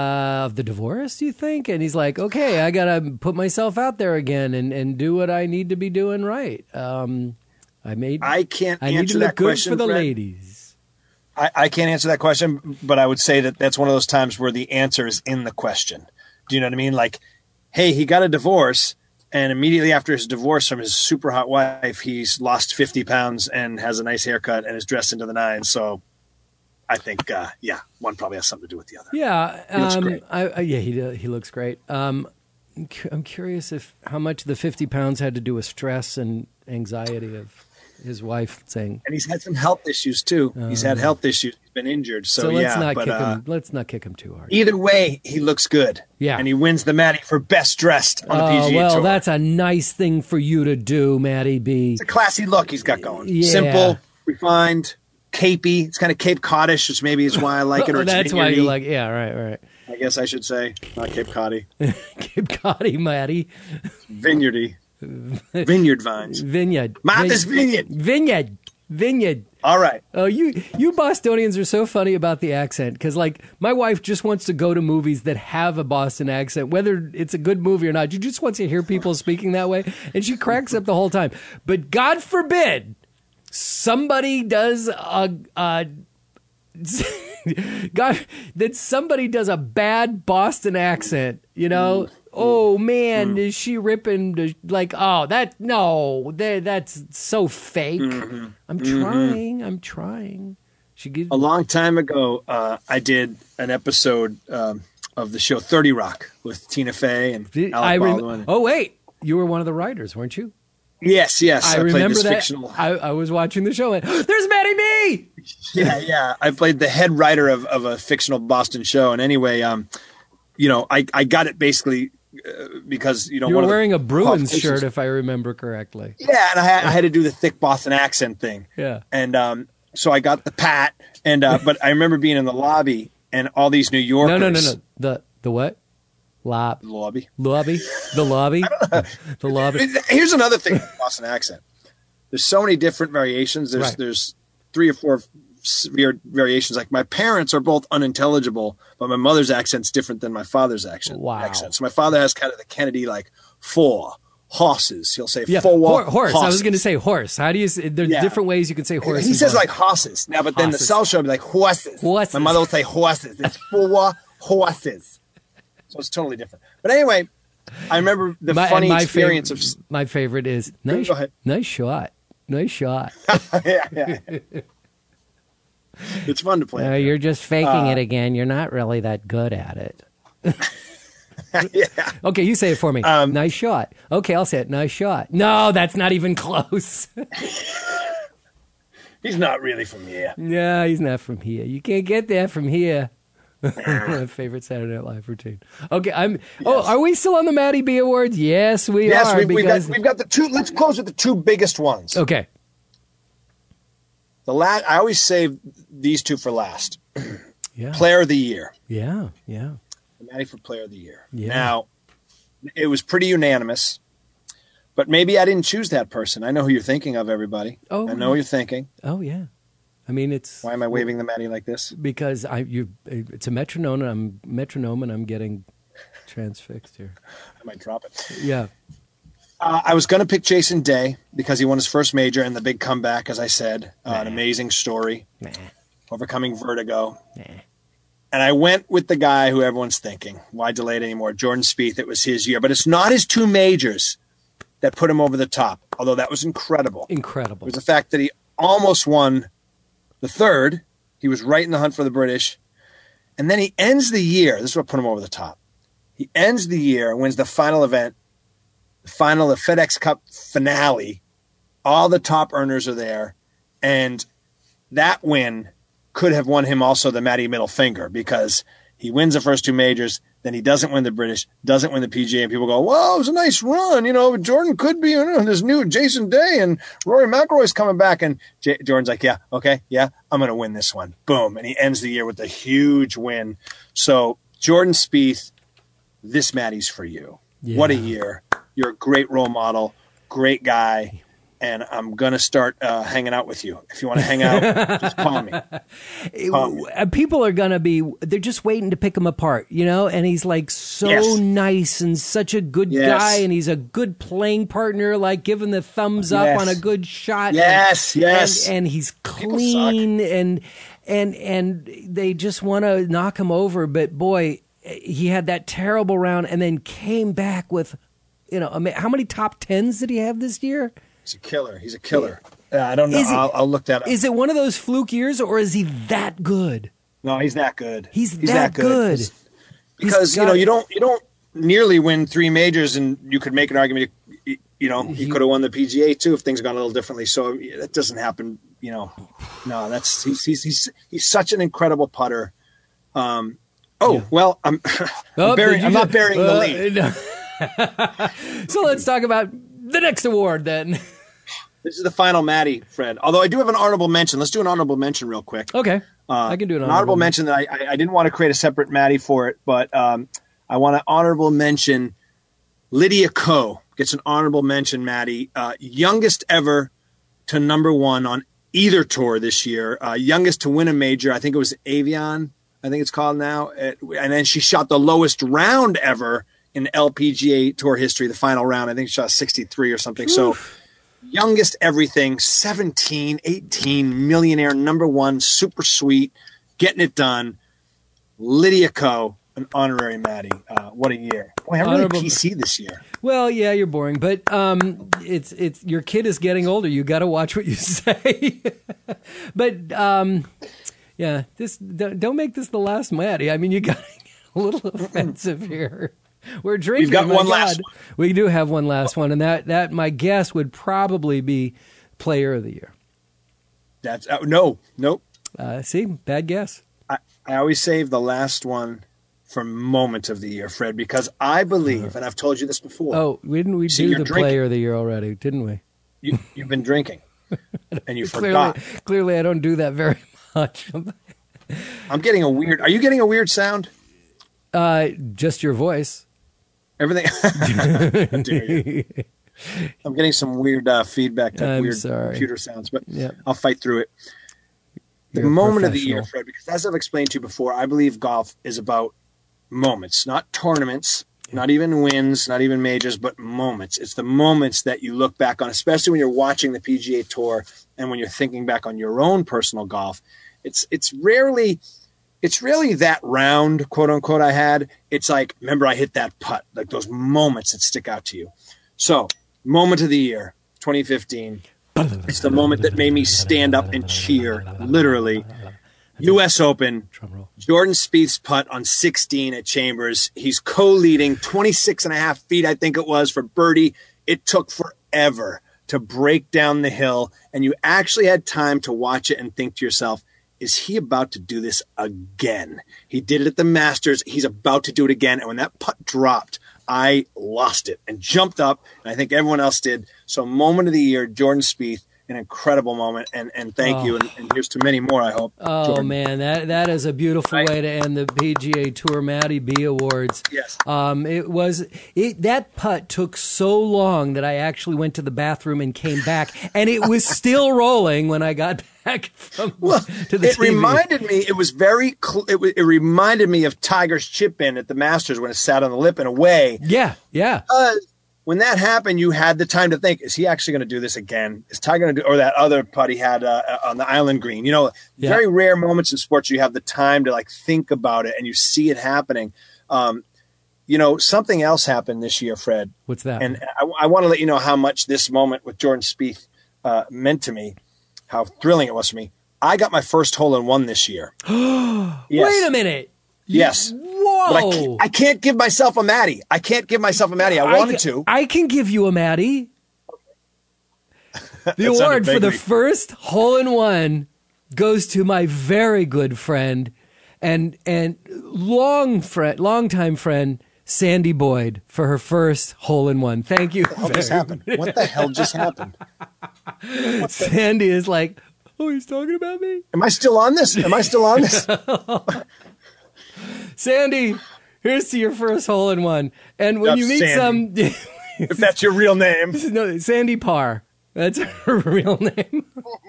of the divorce, do you think? And he's like, okay, I got to put myself out there again and, and do what I need to be doing right. Um, I made. I can't I need answer to look that good question, for the Fred. ladies. I, I can't answer that question, but I would say that that's one of those times where the answer is in the question. Do you know what I mean? Like, hey, he got a divorce, and immediately after his divorce from his super hot wife, he's lost fifty pounds and has a nice haircut and is dressed into the nines. So I think, uh, yeah, one probably has something to do with the other. Yeah, He looks um, great. I, I, yeah, he he looks great. Um, I'm cu- I'm curious if how much the fifty pounds had to do with stress and anxiety of his wife saying. And he's had some health issues too. Uh, he's had health issues. He's been injured. So, so let's yeah, not but, kick uh, him. Let's not kick him too hard. Either way, he looks good. Yeah, and he wins the Matty for best dressed on the oh, P G A well, Tour. That's a nice thing for you to do, Matty B. It's a classy look he's got going. Yeah. Simple, refined, capey. It's kind of Cape Coddish, which maybe is why I like it. Or that's it's why you vineyardy. like. Yeah, right, right. I guess I should say not Cape Coddy. Cape Coddy, Matty. Vineyardy. Vineyard vines. Vineyard. Martha's Vineyard. Vineyard. Vineyard. All right. Oh, you you Bostonians are so funny about the accent because, like, my wife just wants to go to movies that have a Boston accent, whether it's a good movie or not. She just wants to hear people speaking that way, and she cracks up the whole time. But God forbid somebody does a, a God that somebody does a bad Boston accent, you know. Oh man, is she ripping the, like? Oh, that no, that that's so fake. Mm-hmm. I'm trying. Mm-hmm. I'm trying. She gives a long time ago. Uh, I did an episode um, of the show thirty Rock with Tina Fey and did, Alec I rem- Baldwin. Oh wait, you were one of the writers, weren't you? Yes, yes. I, I remember played this that. Fictional... I, I was watching the show and there's Matty B. Yeah, yeah. I played the head writer of, of a fictional Boston show, and anyway, um, you know, I I got it basically. Uh, because you know you were one wearing of a Bruins shirt, if I remember correctly. Yeah, and I had, I had to do the thick Boston accent thing. Yeah, and um, so I got the pat, and uh, but I remember being in the lobby and all these New Yorkers. No, no, no, no. The the what? Lob. The lobby. Lobby. The lobby. The lobby. Here's another thing with Boston accent. There's so many different variations. There's right. there's three or four weird variations. Like my parents are both unintelligible, but my mother's accent's different than my father's accent. Wow. accent. So my father has kind of the Kennedy like four horses. He'll say yeah. four Hor- horse. horses. I was going to say horse. How do you say? There's yeah. different ways you can say horse. He says like horses now, but then horses. the South show will be like horses. Horses. My mother will say horses. It's four horses. So it's totally different. But anyway, I remember the my, funny my experience favorite, of my favorite is nice. Go ahead. Nice shot. Nice shot. yeah, yeah. It's fun to play. No, you're just faking uh, it again. You're not really that good at it. yeah. Okay, you say it for me. Um, nice shot. Okay, I'll say it. Nice shot. No, that's not even close. He's not really from here. No, he's not from here. You can't get that from here. My favorite Saturday Night Live routine. Okay, I'm. Yes. Oh, are we still on the Matty B Awards? Yes, we yes, are. We've, because... we've, got, we've got the two. Let's close with the two biggest ones. Okay. The last. I always save these two for last. Yeah. Player of the Year. Yeah, yeah. The Matty for Player of the Year. Yeah. Now, it was pretty unanimous, but maybe I didn't choose that person. I know who you're thinking of, everybody. Oh, I know who you're thinking. Oh, yeah. I mean, it's. Why am I waving the Matty like this? Because I you it's a metronome and I'm metronome and I'm getting transfixed here. I might drop it. Yeah. Uh, I was going to pick Jason Day because he won his first major and the big comeback, as I said, uh, nah. an amazing story, Nah. overcoming vertigo. Nah. And I went with the guy who everyone's thinking, why delay it anymore? Jordan Spieth. It was his year, but it's not his two majors that put him over the top. Although that was incredible. Incredible. It was the fact that he almost won the third. He was right in the hunt for the British. And then he ends the year. This is what put him over the top. He ends the year and wins the final event, the final, the FedEx Cup finale. All the top earners are there. And that win could have won him also the Matty middle finger because he wins the first two majors. Then he doesn't win the British, doesn't win the P G A. And people go, well, it was a nice run. You know, Jordan could be, you know, this new Jason Day and Rory McIlroy's coming back. And J- Jordan's like, yeah, okay, yeah, I'm going to win this one. Boom. And he ends the year with a huge win. So Jordan Spieth, this Matty's for you. Yeah. What a year. You're a great role model, great guy. And I'm going to start uh, hanging out with you. If you want to hang out, just call me. Call me. People are going to be, they're just waiting to pick him apart, you know? And he's like so yes. nice and such a good yes. guy. And he's a good playing partner, like giving the thumbs up yes. on a good shot. Yes, and, yes. And, and he's clean and, and, and they just want to knock him over. But boy, he had that terrible round and then came back with, you know, how many top tens did he have this year? He's a killer. He's a killer. Yeah, I don't know. It, I'll, I'll look that up. Is it one of those fluke years, or is he that good? No, he's that good. He's, he's that, that good. good. Because you know you don't you don't nearly win three majors, and you could make an argument. You, You know, he could have won the P G A too if things had gone a little differently. So that doesn't happen. You know, no, that's he's he's he's, he's such an incredible putter. Um, oh yeah. well, I'm oh, I'm, burying, I'm not burying uh, the lead. No. So let's talk about the next award then. This is the final Maddie, Fred. Although I do have an honorable mention. Let's do an honorable mention real quick. Okay, uh, I can do an honorable, honorable honorable mention that I, I I didn't want to create a separate Maddie for it, but um, I want to honorable mention Lydia Ko. Gets an honorable mention, Maddie. Uh, youngest ever to number one on either tour this year. Uh, youngest to win a major. I think it was Avion, I think it's called now. It, and then she shot the lowest round ever in L P G A Tour history, the final round. I think she shot sixty-three or something. Oof. So youngest everything, seventeen, eighteen, millionaire, number one, super sweet, getting it done. Lydia Ko. An honorary Maddie. Uh, what a year! Boy, I'm really P C this year. Well, yeah, you're boring, but um, it's it's your kid is getting older. You got to watch what you say. But um, yeah, this don't make this the last Maddie. I mean, you got a little offensive here. We're drinking. We've got one God. last one. We do have one last one, and that that my guess would probably be Player of the Year. That's uh, no, nope. Uh, see, bad guess. I, I always save the last one for moment of the year, Fred, because I believe, and I've told you this before. Oh, didn't we See, do the drinking. Player of the Year already, didn't we? You, you've been drinking, and you clearly, forgot. Clearly, I don't do that very much. I'm getting a weird, are you getting a weird sound? Uh, just your voice. Everything. I'm getting some weird uh, feedback, type I'm weird sorry. computer sounds, but yep. I'll fight through it. The You're moment of the year, Fred, because as I've explained to you before, I believe golf is about moments, not tournaments, not even wins, not even majors, but moments. It's the moments that you look back on, especially when you're watching the P G A Tour and when you're thinking back on your own personal golf. It's it's rarely it's really that round, quote unquote, I had. It's like, remember I hit that putt, like those moments that stick out to you. So, moment of the year, twenty fifteen. It's the moment that made me stand up and cheer, literally. U S Open, Jordan Spieth's putt on sixteen at Chambers. He's co-leading twenty-six and a half feet, I think it was, for birdie. It took forever to break down the hill, and you actually had time to watch it and think to yourself, is he about to do this again? He did it at the Masters. He's about to do it again. And when that putt dropped, I lost it and jumped up, and I think everyone else did. So moment of the year, Jordan Spieth, an incredible moment, and, and thank oh. you, and, and here's to many more, I hope. Oh, Jordan. Man, that that is a beautiful right. way to end the P G A Tour Matty B Awards. Yes. Um, it was, it, that putt took so long that I actually went to the bathroom and came back, and it was still rolling when I got back from well, to the it T V. reminded me, it was very, cl- it, it reminded me of Tiger's chip in at the Masters when it sat on the lip in a way. Yeah, yeah. Uh, when that happened, you had the time to think, is he actually going to do this again? Is Tiger going to do, or that other putt he had uh, on the island green? You know, yeah. very rare moments in sports you have the time to like think about it and you see it happening. Um, you know, something else happened this year, Fred. What's that? And I, I want to let you know how much this moment with Jordan Spieth uh, meant to me, how thrilling it was for me. I got my first hole in one this year. Yes. Wait a minute. Yes. Whoa. But I can't, I can't give myself a Matty. I can't give myself a Matty. I wanted I can, to. I can give you a Matty. The award for the first hole in one goes to my very good friend and and long friend, longtime friend, Sandy Boyd, for her first hole in one. Thank you. What the hell just happened? What the hell just happened? Sandy is like, oh, he's talking about me? Am I still on this? Am I still on this? Sandy, here's to your first hole in one. And when That's you meet Sandy. some... if that's your real name. No, Sandy Parr. That's her real name.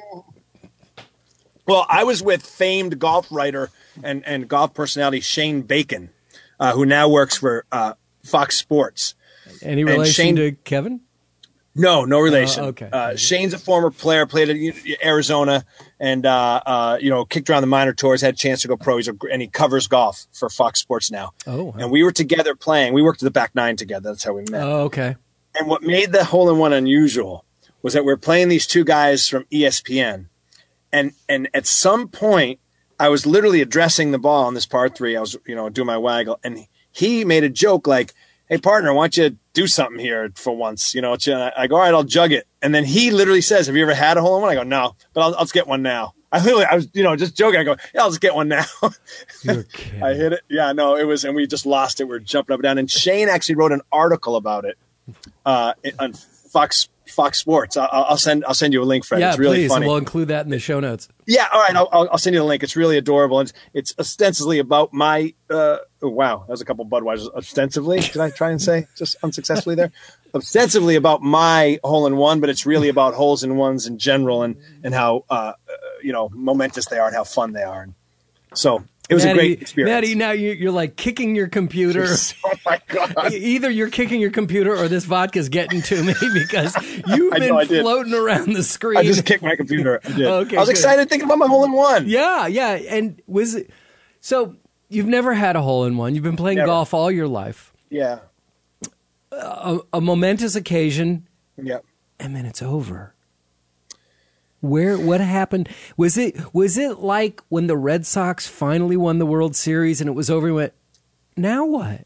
Well, I was with famed golf writer and, and golf personality Shane Bacon, uh, who now works for uh, Fox Sports. Any relation Shane, to Kevin? No, no relation. Uh, okay. Uh, Shane's a former player, played at Arizona, and uh, uh, you know, kicked around the minor tours, had a chance to go pro. He's a, and he covers golf for Fox Sports now. Oh, wow. And we were together playing. We worked at the back nine together. That's how we met. Oh, okay. And what made the hole in one unusual was that we we're playing these two guys from E S P N, and and at some point, I was literally addressing the ball on this par three. I was, you know, doing my waggle, and he made a joke like, hey, partner, why don't you do something here for once? You know, I go, all right, I'll jug it. And then he literally says, have you ever had a hole in one? I go, no, but I'll, I'll just get one now. I literally, I was, you know, just joking. I go, yeah, I'll just get one now. I hit it. Yeah, no, it was, and we just lost it. We we're jumping up and down. And Shane actually wrote an article about it uh, on Fox Fox Sports. I'll, I'll send I'll send you a link, Fred. Yeah, it's really please. funny. We'll include that in the show notes. Yeah, all right. I'll, I'll send you the link. It's really adorable. It's, it's ostensibly about my. Uh, oh, wow, that was a couple Budweisers. Ostensibly, did I try and say just unsuccessfully there? Ostensibly about my hole in one, but it's really about holes in ones in general and and how uh, uh, you know momentous they are and how fun they are. And so it was Maddie, a great experience. Maddie, now you, you're like kicking your computer. Oh my God! Either you're kicking your computer or this vodka's getting to me because you've been know, floating around the screen. I just kicked my computer. I, did. Okay, I was good. excited thinking about my hole in one. Yeah, yeah. And was it so? You've never had a hole in one. You've been playing Never. golf all your life. Yeah. A, a momentous occasion, Yeah. and then it's over. Where what happened? Was it was it like when the Red Sox finally won the World Series and it was over? You went, now what?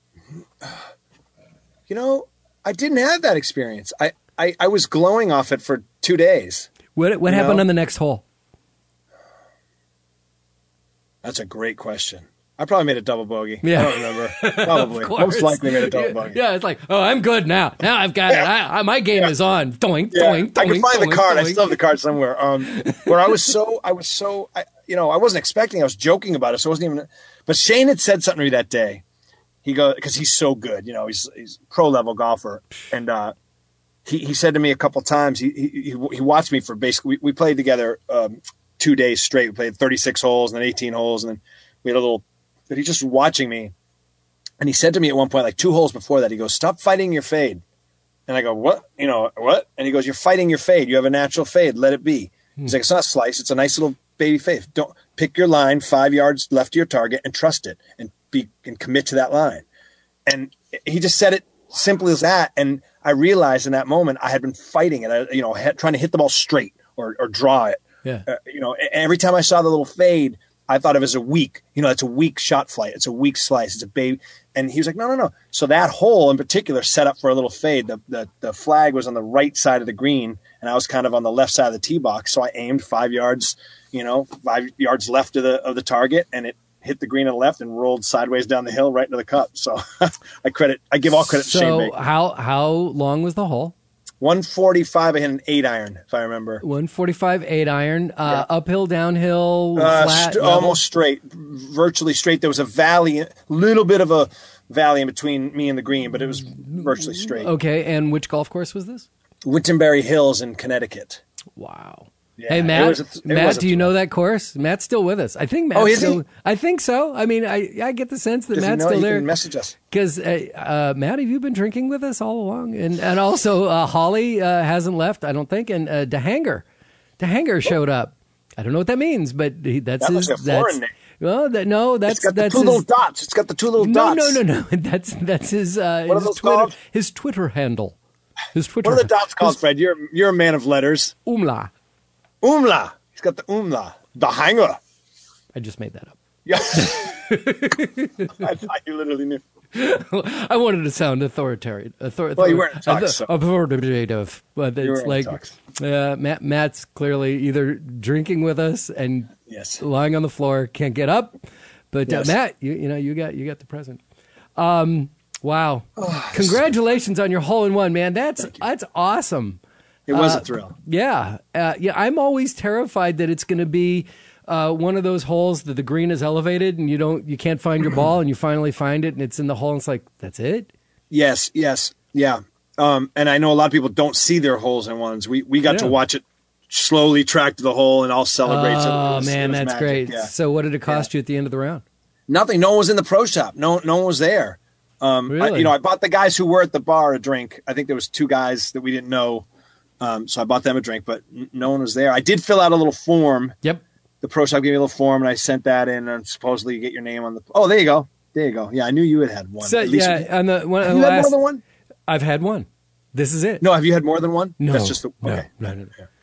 You know, I didn't have that experience. I, I, I was glowing off it for two days. What what You happened know? on the next hole? That's a great question. I probably made a double bogey. Yeah. I don't remember. Probably. Of course. Most likely made a double bogey. Yeah, it's like, oh, I'm good now. Now I've got it. I, I, my game is on. Doink, Yeah. doink, doink. I can find doink, the card. I doink. still have the card somewhere. Um, where I was so, I was so, I, you know, I wasn't expecting. I was joking about it, so I wasn't even. But Shane had said something to me that day. He goes because he's so good. You know, he's he's a pro level golfer, and uh, he he said to me a couple times. He he he watched me for basically. We, we played together um, two days straight. We played thirty-six holes and then eighteen holes, and then we had a little. But he's just watching me, and he said to me at one point, like two holes before that, he goes, "Stop fighting your fade." And I go, "What? You know what?" And he goes, "You're fighting your fade. You have a natural fade. Let it be." Hmm. He's like, "It's not a slice. It's a nice little baby fade. Don't pick your line five yards left of your target and trust it and be and commit to that line." And he just said it simply as that. And I realized in that moment I had been fighting it. I, you know, had, trying to hit the ball straight or or draw it. Yeah. Uh, you know, every time I saw the little fade, I thought of it as a weak, you know, it's a weak shot flight. It's a weak slice. It's a baby. And he was like, no, no, no. So that hole in particular set up for a little fade. The, the the flag was on the right side of the green, and I was kind of on the left side of the tee box. So I aimed five yards, you know, five yards left of the of the target, and it hit the green on the left and rolled sideways down the hill right into the cup. So I credit, I give all credit so to Shane Baker. So how how long was the hole? one forty-five, I hit an eight iron, if I remember. one forty-five, eight iron, uh, Yeah. uphill, downhill, Uh, flat, st- level? almost straight, virtually straight. There was a valley, little bit of a valley in between me and the green, but it was virtually straight. Okay, and which golf course was this? Winterberry Hills in Connecticut. Wow. Yeah, hey it Matt, was a- it Matt, was a do you thrill. know that course? Matt's still with us. I think Matt's Oh, is he? still. I think so. I mean, I I get the sense that Does he Matt's know? still He there. can message us. Because uh, uh, Matt, have you been drinking with us all along? And and also uh, Holly uh, hasn't left, I don't think. And uh, DeHanger, DeHanger showed up. I don't know what that means, but he, that's That his. looks like a that's, foreign name. Well, that, no, that's It's got the that's two his, little dots. It's got the two little no, dots. no, no, no. That's that's his. Uh, What are his those Twitter, called? his Twitter handle. His Twitter. What are the dots called, Fred? You're you're a man of letters. Umla. Umla. He's got the umla. The hanger. I just made that up. Yeah. I thought you literally knew. I wanted to sound authoritarian. Author- Well, you weren't in author- Tux, so- authoritative, but You it's were in like Tux. uh, Matt. Matt's clearly either drinking with us and Yes. lying on the floor, can't get up. But Yes. uh, Matt, you, you know, you got you got the present. Um, wow! Oh, Congratulations on your hole in one, man. That's that's awesome. It was Uh, a thrill. Yeah, uh, yeah. I'm always terrified that it's going to be uh, one of those holes that the green is elevated and you don't, you can't find your ball, and you finally find it and it's in the hole. And it's like, that's it. Yes, yes, yeah. Um, and I know a lot of people don't see their holes in ones. We we got Yeah. to watch it slowly track to the hole and all celebrate. So it Oh was- it man, was that's magic, great. Yeah. So, what did it cost you at the end of the round? Nothing. No one was in the pro shop. No, no one was there. Um, I, Really? you know, I bought the guys who were at the bar a drink. I think there was two guys that we didn't know, um, so I bought them a drink. But n- no one was there. I did fill out a little form. Yep. The pro shop gave me a little form, and I sent that in. And supposedly, you get your name on the. Oh, there you go. There you go. Yeah, I knew you had had one. So At least yeah, on the one, have on you the had last, more than one? I've had one. This is it. No, have you had more than one? no, That's just the, no, okay. no, no, no.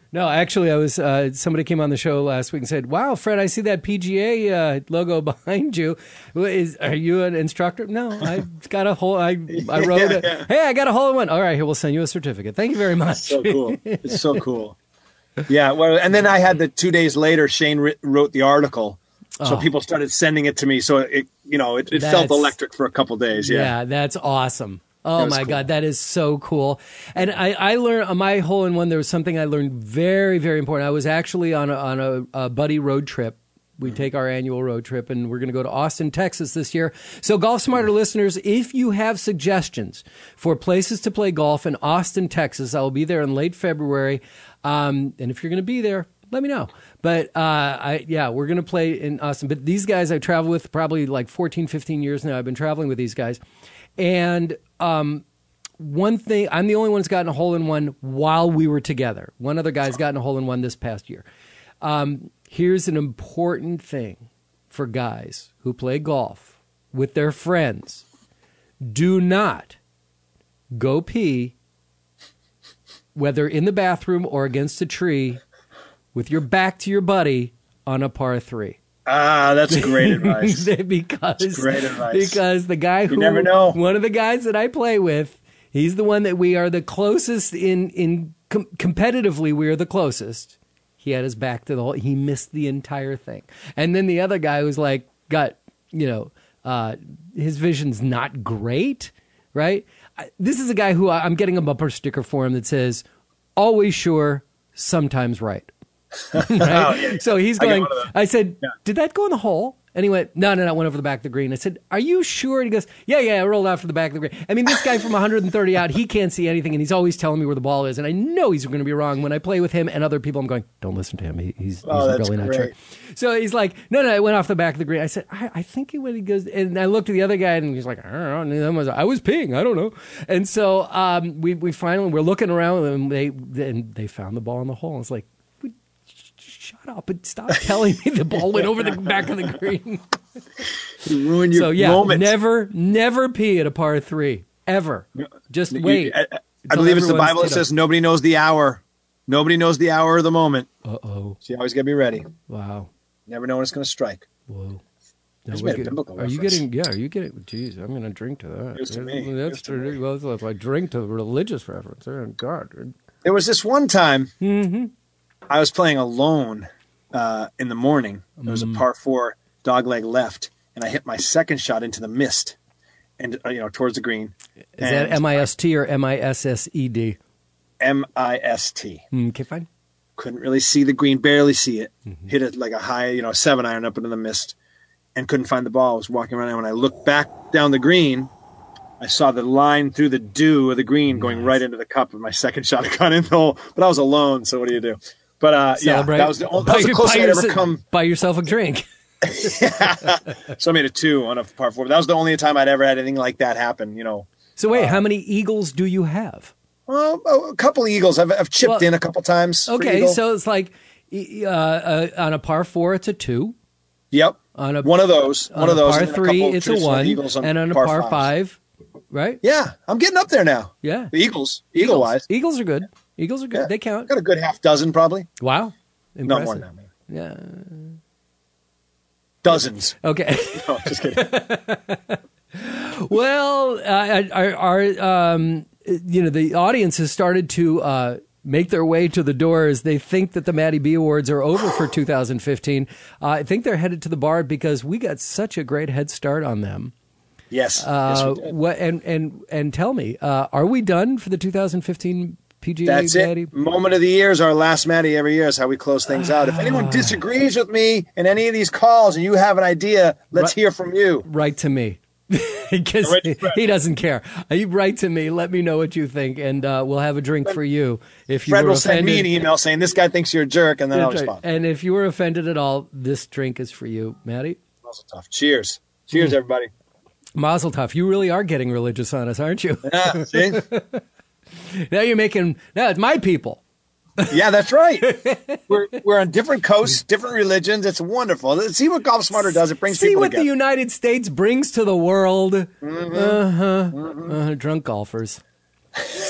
No, actually, I was. Uh, somebody came on the show last week and said, "Wow, Fred, I see that P G A uh, logo behind you. Is are you an instructor?" No, I got a hole. I I wrote it. Yeah. Hey, I got a hole in one. All right, here we'll send you a certificate. Thank you very much. It's so cool. It's so cool. Yeah. Well, and then I had the two days later. Shane ri- wrote the article, so oh. people started sending it to me. So it, you know, it, it felt electric for a couple of days. Yeah. Yeah, that's awesome. Oh my cool. God, that is so cool. And I, I learned on my hole in one, there was something I learned very, very important. I was actually on a, on a, a buddy road trip. We mm-hmm. take our annual road trip, and we're going to go to Austin, Texas this year. So Golf Smarter mm-hmm. listeners, if you have suggestions for places to play golf in Austin, Texas, I will be there in late February. Um, and if you're going to be there, let me know. But, uh, I, yeah, we're going to play in Austin. But these guys I've traveled with probably like fourteen, fifteen years now. I've been traveling with these guys. And um, one thing, I'm the only one that's gotten a hole-in-one while we were together. One other guy's gotten a hole-in-one this past year. Um, here's an important thing for guys who play golf with their friends. Do not go pee, whether in the bathroom or against a tree, with your back to your buddy on a par three. Ah, that's great advice. because, that's great advice. Because the guy who, you never know. One of the guys that I play with, he's the one that we are the closest in, in com- competitively, we are the closest. He had his back to the hole. He missed the entire thing. And then the other guy was like, got, you know, uh, his vision's not great, right? I, this is a guy who I, I'm getting a bumper sticker for him that says, always sure, sometimes right. Right? Oh, yeah. So he's going, I, I said, yeah. Did that go in the hole? And he went, no, no, no, it went over the back of the green. I said, are you sure? And he goes, yeah, yeah, I rolled out for the back of the green. I mean, this guy from one hundred thirty out, he can't see anything, and he's always telling me where the ball is. And I know he's going to be wrong. When I play with him and other people, I'm going, don't listen to him. He, he's, oh, he's really not great. sure. So he's like, no, no, it went off the back of the green. I said, I, I think it went. He goes, and I looked at the other guy, and he's like, I don't know. I was, I was peeing. I don't know. And so um, we we finally, we're looking around, and they, and they found the ball in the hole. It's like, shut up and stop telling me the ball went over the back of the green. You ruined your so, yeah, moment. Never, never pee at a par three. Ever. Just you, wait. I, I believe it's the Bible that says nobody knows the hour. Nobody knows the hour or the moment. Uh-oh. So you always got to be ready. Wow. Never know when it's going to strike. Whoa. Just made a biblical are you reference. getting, yeah, are you getting, geez, I'm going to drink to that. Here's to me. That's true. Well, if I drink to the religious reference. Oh, God. There was this one time mm-hmm. I was playing alone uh, in the morning. It was mm. a par four dogleg left, and I hit my second shot into the mist, and uh, you know, towards the green. Is that M I S T or M I S S E D? M I S T. Okay, fine. Couldn't really see the green, barely see it. Mm-hmm. Hit it like a high, you know, seven iron up into the mist, and couldn't find the ball. I was walking around, and when I looked back down the green, I saw the line through the dew of the green nice. Going right into the cup, and my second shot had gone in the hole. But I was alone, so what do you do? But uh, yeah, that was the, that was the closest I'd ever come. Buy yourself a drink. Yeah. So I made a two on a par four. That was the only time I'd ever had anything like that happen, you know. So wait, uh, how many eagles do you have? Well, a couple eagles. I've, I've chipped well, in a couple times. Okay, so it's like uh, uh, on a par four, it's a two. Yep. On a one of those. On one of those. Par three, a it's a one, on and on a par, par five, right? Yeah, I'm getting up there now. Yeah, the eagles, eagle wise, eagles are good. Eagles are good. Yeah. They count. Got a good half dozen, probably. Wow. Impressive. Not more than that. Yeah. Dozens. Okay. No, just kidding. Well, uh, our, our um, you know, the audience has started to uh, make their way to the door as they think that the Matty B Awards are over for two thousand fifteen. Uh, I think they're headed to the bar because we got such a great head start on them. Yes. Uh, yes we did. What, and, and, and tell me, uh, are we done for the two thousand fifteen P G A That's Matty? it. Moment of the year is our last Matty every year is how we close things out. If anyone disagrees with me in any of these calls and you have an idea, let's right, hear from you. Write to me. Because he, he doesn't care. You write to me. Let me know what you think, and uh, we'll have a drink Fred, for you. If you Fred were will offended, send me an email saying this guy thinks you're a jerk, and then I'll respond. And if you were offended at all, this drink is for you, Matty. Mazel tov. Cheers. Cheers, mm. everybody. Mazel tov. You really are getting religious on us, aren't you? Yeah, see? Now you're making, now it's my people. Yeah, that's right. We're we're on different coasts, different religions. It's wonderful. Let's see what Golf Smarter does. It brings see people what together. The United States brings to the world. Mm-hmm. Uh-huh. Mm-hmm. Uh, drunk golfers.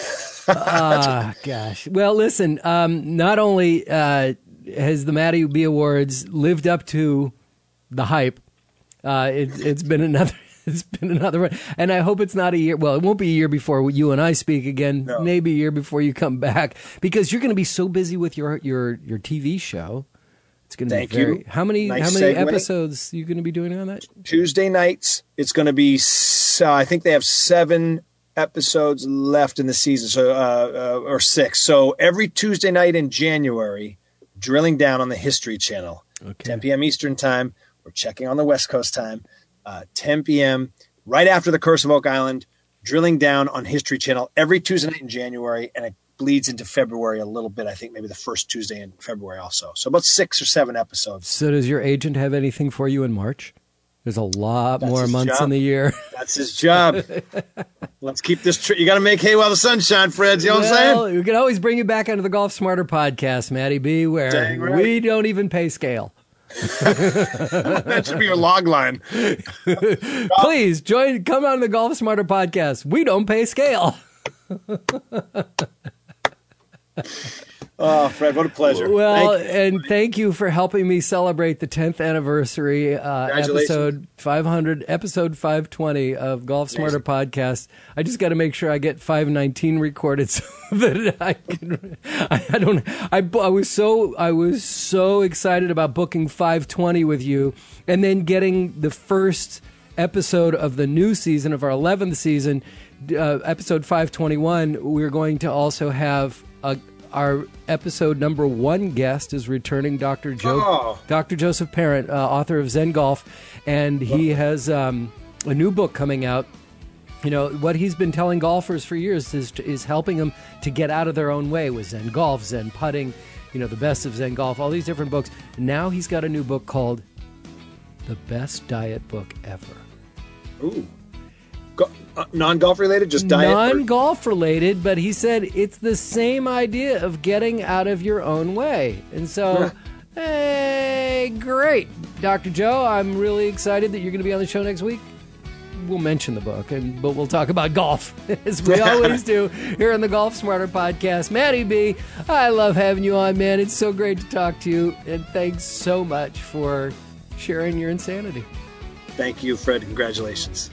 Ah, gosh. Well, listen, um, not only uh, has the Matty B Awards lived up to the hype, uh, it, it's been another it's been another one. And I hope it's not a year. Well, it won't be a year before you and I speak again, No. maybe a year before you come back, because you're going to be so busy with your, your, your T V show. It's going to be Thank very, you. How many, Nice how many segue. episodes are you going to be doing on that? Tuesday nights, it's going to be, s- uh, I think they have seven episodes left in the season, so uh, uh, or six. So every Tuesday night in January, drilling down on the History Channel, Okay. ten p.m. Eastern time. We're checking on the West Coast time, uh, ten p.m. right after the Curse of Oak Island, drilling down on History Channel every Tuesday night in January, and it bleeds into February a little bit. I think maybe the first Tuesday in February also. So about six or seven episodes. So does your agent have anything for you in March? There's a lot That's more his months job. in the year. That's his job. Let's keep this. Tr- you got to make hay while the sun shines, Fred. You know what I'm Well, saying? we can always bring you back onto the Golf Smarter podcast, Matty B, where Dang right. we don't even pay scale. That should be your log line. Please join, come on the Golf Smarter podcast. We don't pay scale. Oh, Fred, what a pleasure. Well, Thank you. and thank you for helping me celebrate the tenth anniversary uh, Congratulations. episode five hundred, episode five twenty of Golf Smarter podcast. I just got to make sure I get five nineteen recorded so that I can. I, I don't. I, I was so I was so excited about booking five twenty with you, and then getting the first episode of the new season of our eleventh season, uh, episode five twenty-one. We're going to also have a. Our episode number one guest is returning, Doctor Joe, Oh. Doctor Joseph Parent, uh, author of Zen Golf, and he has um, a new book coming out. You know, what he's been telling golfers for years is is helping them to get out of their own way with Zen Golf, Zen Putting, you know, the best of Zen Golf, all these different books. Now he's got a new book called The Best Diet Book Ever. Ooh. Go- uh, non-golf related, just diet. or- Non-golf related, but he said it's the same idea of getting out of your own way. And so, hey, great. Doctor Joe, I'm really excited that you're going to be on the show next week. We'll mention the book, and but we'll talk about golf, as we always do here on the Golf Smarter podcast. Matty B, I love having you on, man. It's so great to talk to you, and thanks so much for sharing your insanity. Thank you, Fred. Congratulations.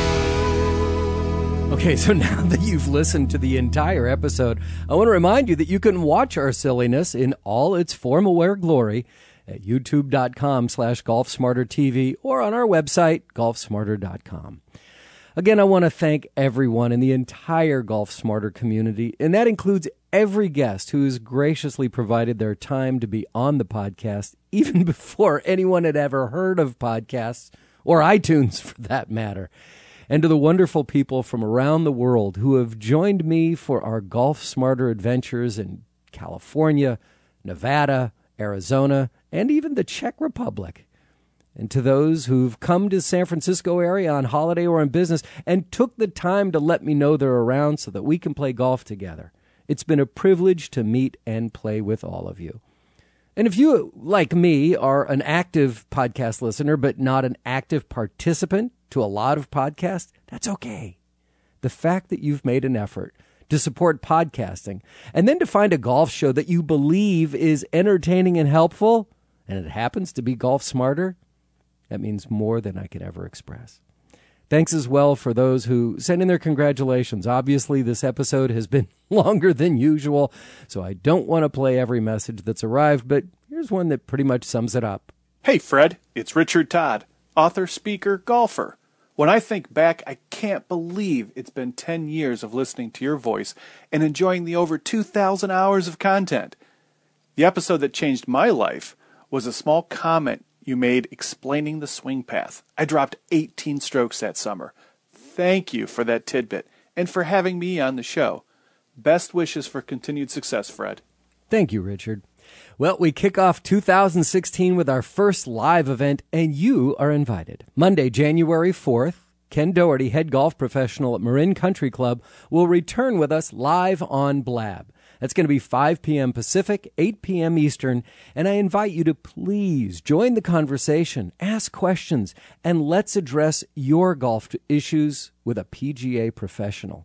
Okay, so now that you've listened to the entire episode, I want to remind you that you can watch our silliness in all its form-aware glory at youtube.com slash golfsmartertv or on our website, golf smarter dot com. Again, I want to thank everyone in the entire Golf Smarter community, and that includes every guest who has graciously provided their time to be on the podcast, even before anyone had ever heard of podcasts, or iTunes for that matter. And to the wonderful people from around the world who have joined me for our Golf Smarter adventures in California, Nevada, Arizona, and even the Czech Republic. And to those who've come to the San Francisco area on holiday or on business and took the time to let me know they're around so that we can play golf together. It's been a privilege to meet and play with all of you. And if you, like me, are an active podcast listener but not an active participant to a lot of podcasts, that's okay. The fact that you've made an effort to support podcasting and then to find a golf show that you believe is entertaining and helpful, and it happens to be Golf Smarter, that means more than I could ever express. Thanks as well for those who sent in their congratulations. Obviously, this episode has been longer than usual, so I don't want to play every message that's arrived, but here's one that pretty much sums it up. Hey, Fred, it's Richard Todd, author, speaker, golfer. When I think back, I can't believe it's been ten years of listening to your voice and enjoying the over two thousand hours of content. The episode that changed my life was a small comment you made explaining the swing path. I dropped eighteen strokes that summer. Thank you for that tidbit and for having me on the show. Best wishes for continued success, Fred. Thank you, Richard. Well, we kick off two thousand sixteen with our first live event, and you are invited. Monday, January fourth, Ken Doherty, head golf professional at Marin Country Club, will return with us live on Blab. That's going to be five p.m. Pacific, eight p.m. Eastern, and I invite you to please join the conversation, ask questions, and let's address your golf issues with a P G A professional.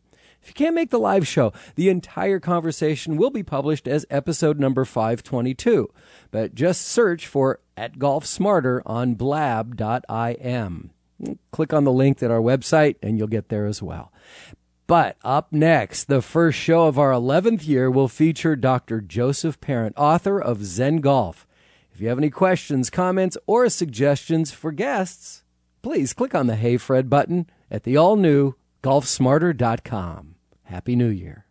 If you can't make the live show, the entire conversation will be published as episode number five twenty-two. But just search for At Golf Smarter on blab dot I M. Click on the link at our website and you'll get there as well. But up next, the first show of our eleventh year will feature Doctor Joseph Parent, author of Zen Golf. If you have any questions, comments, or suggestions for guests, please click on the Hey Fred button at the all-new golf smarter dot com. Happy New Year.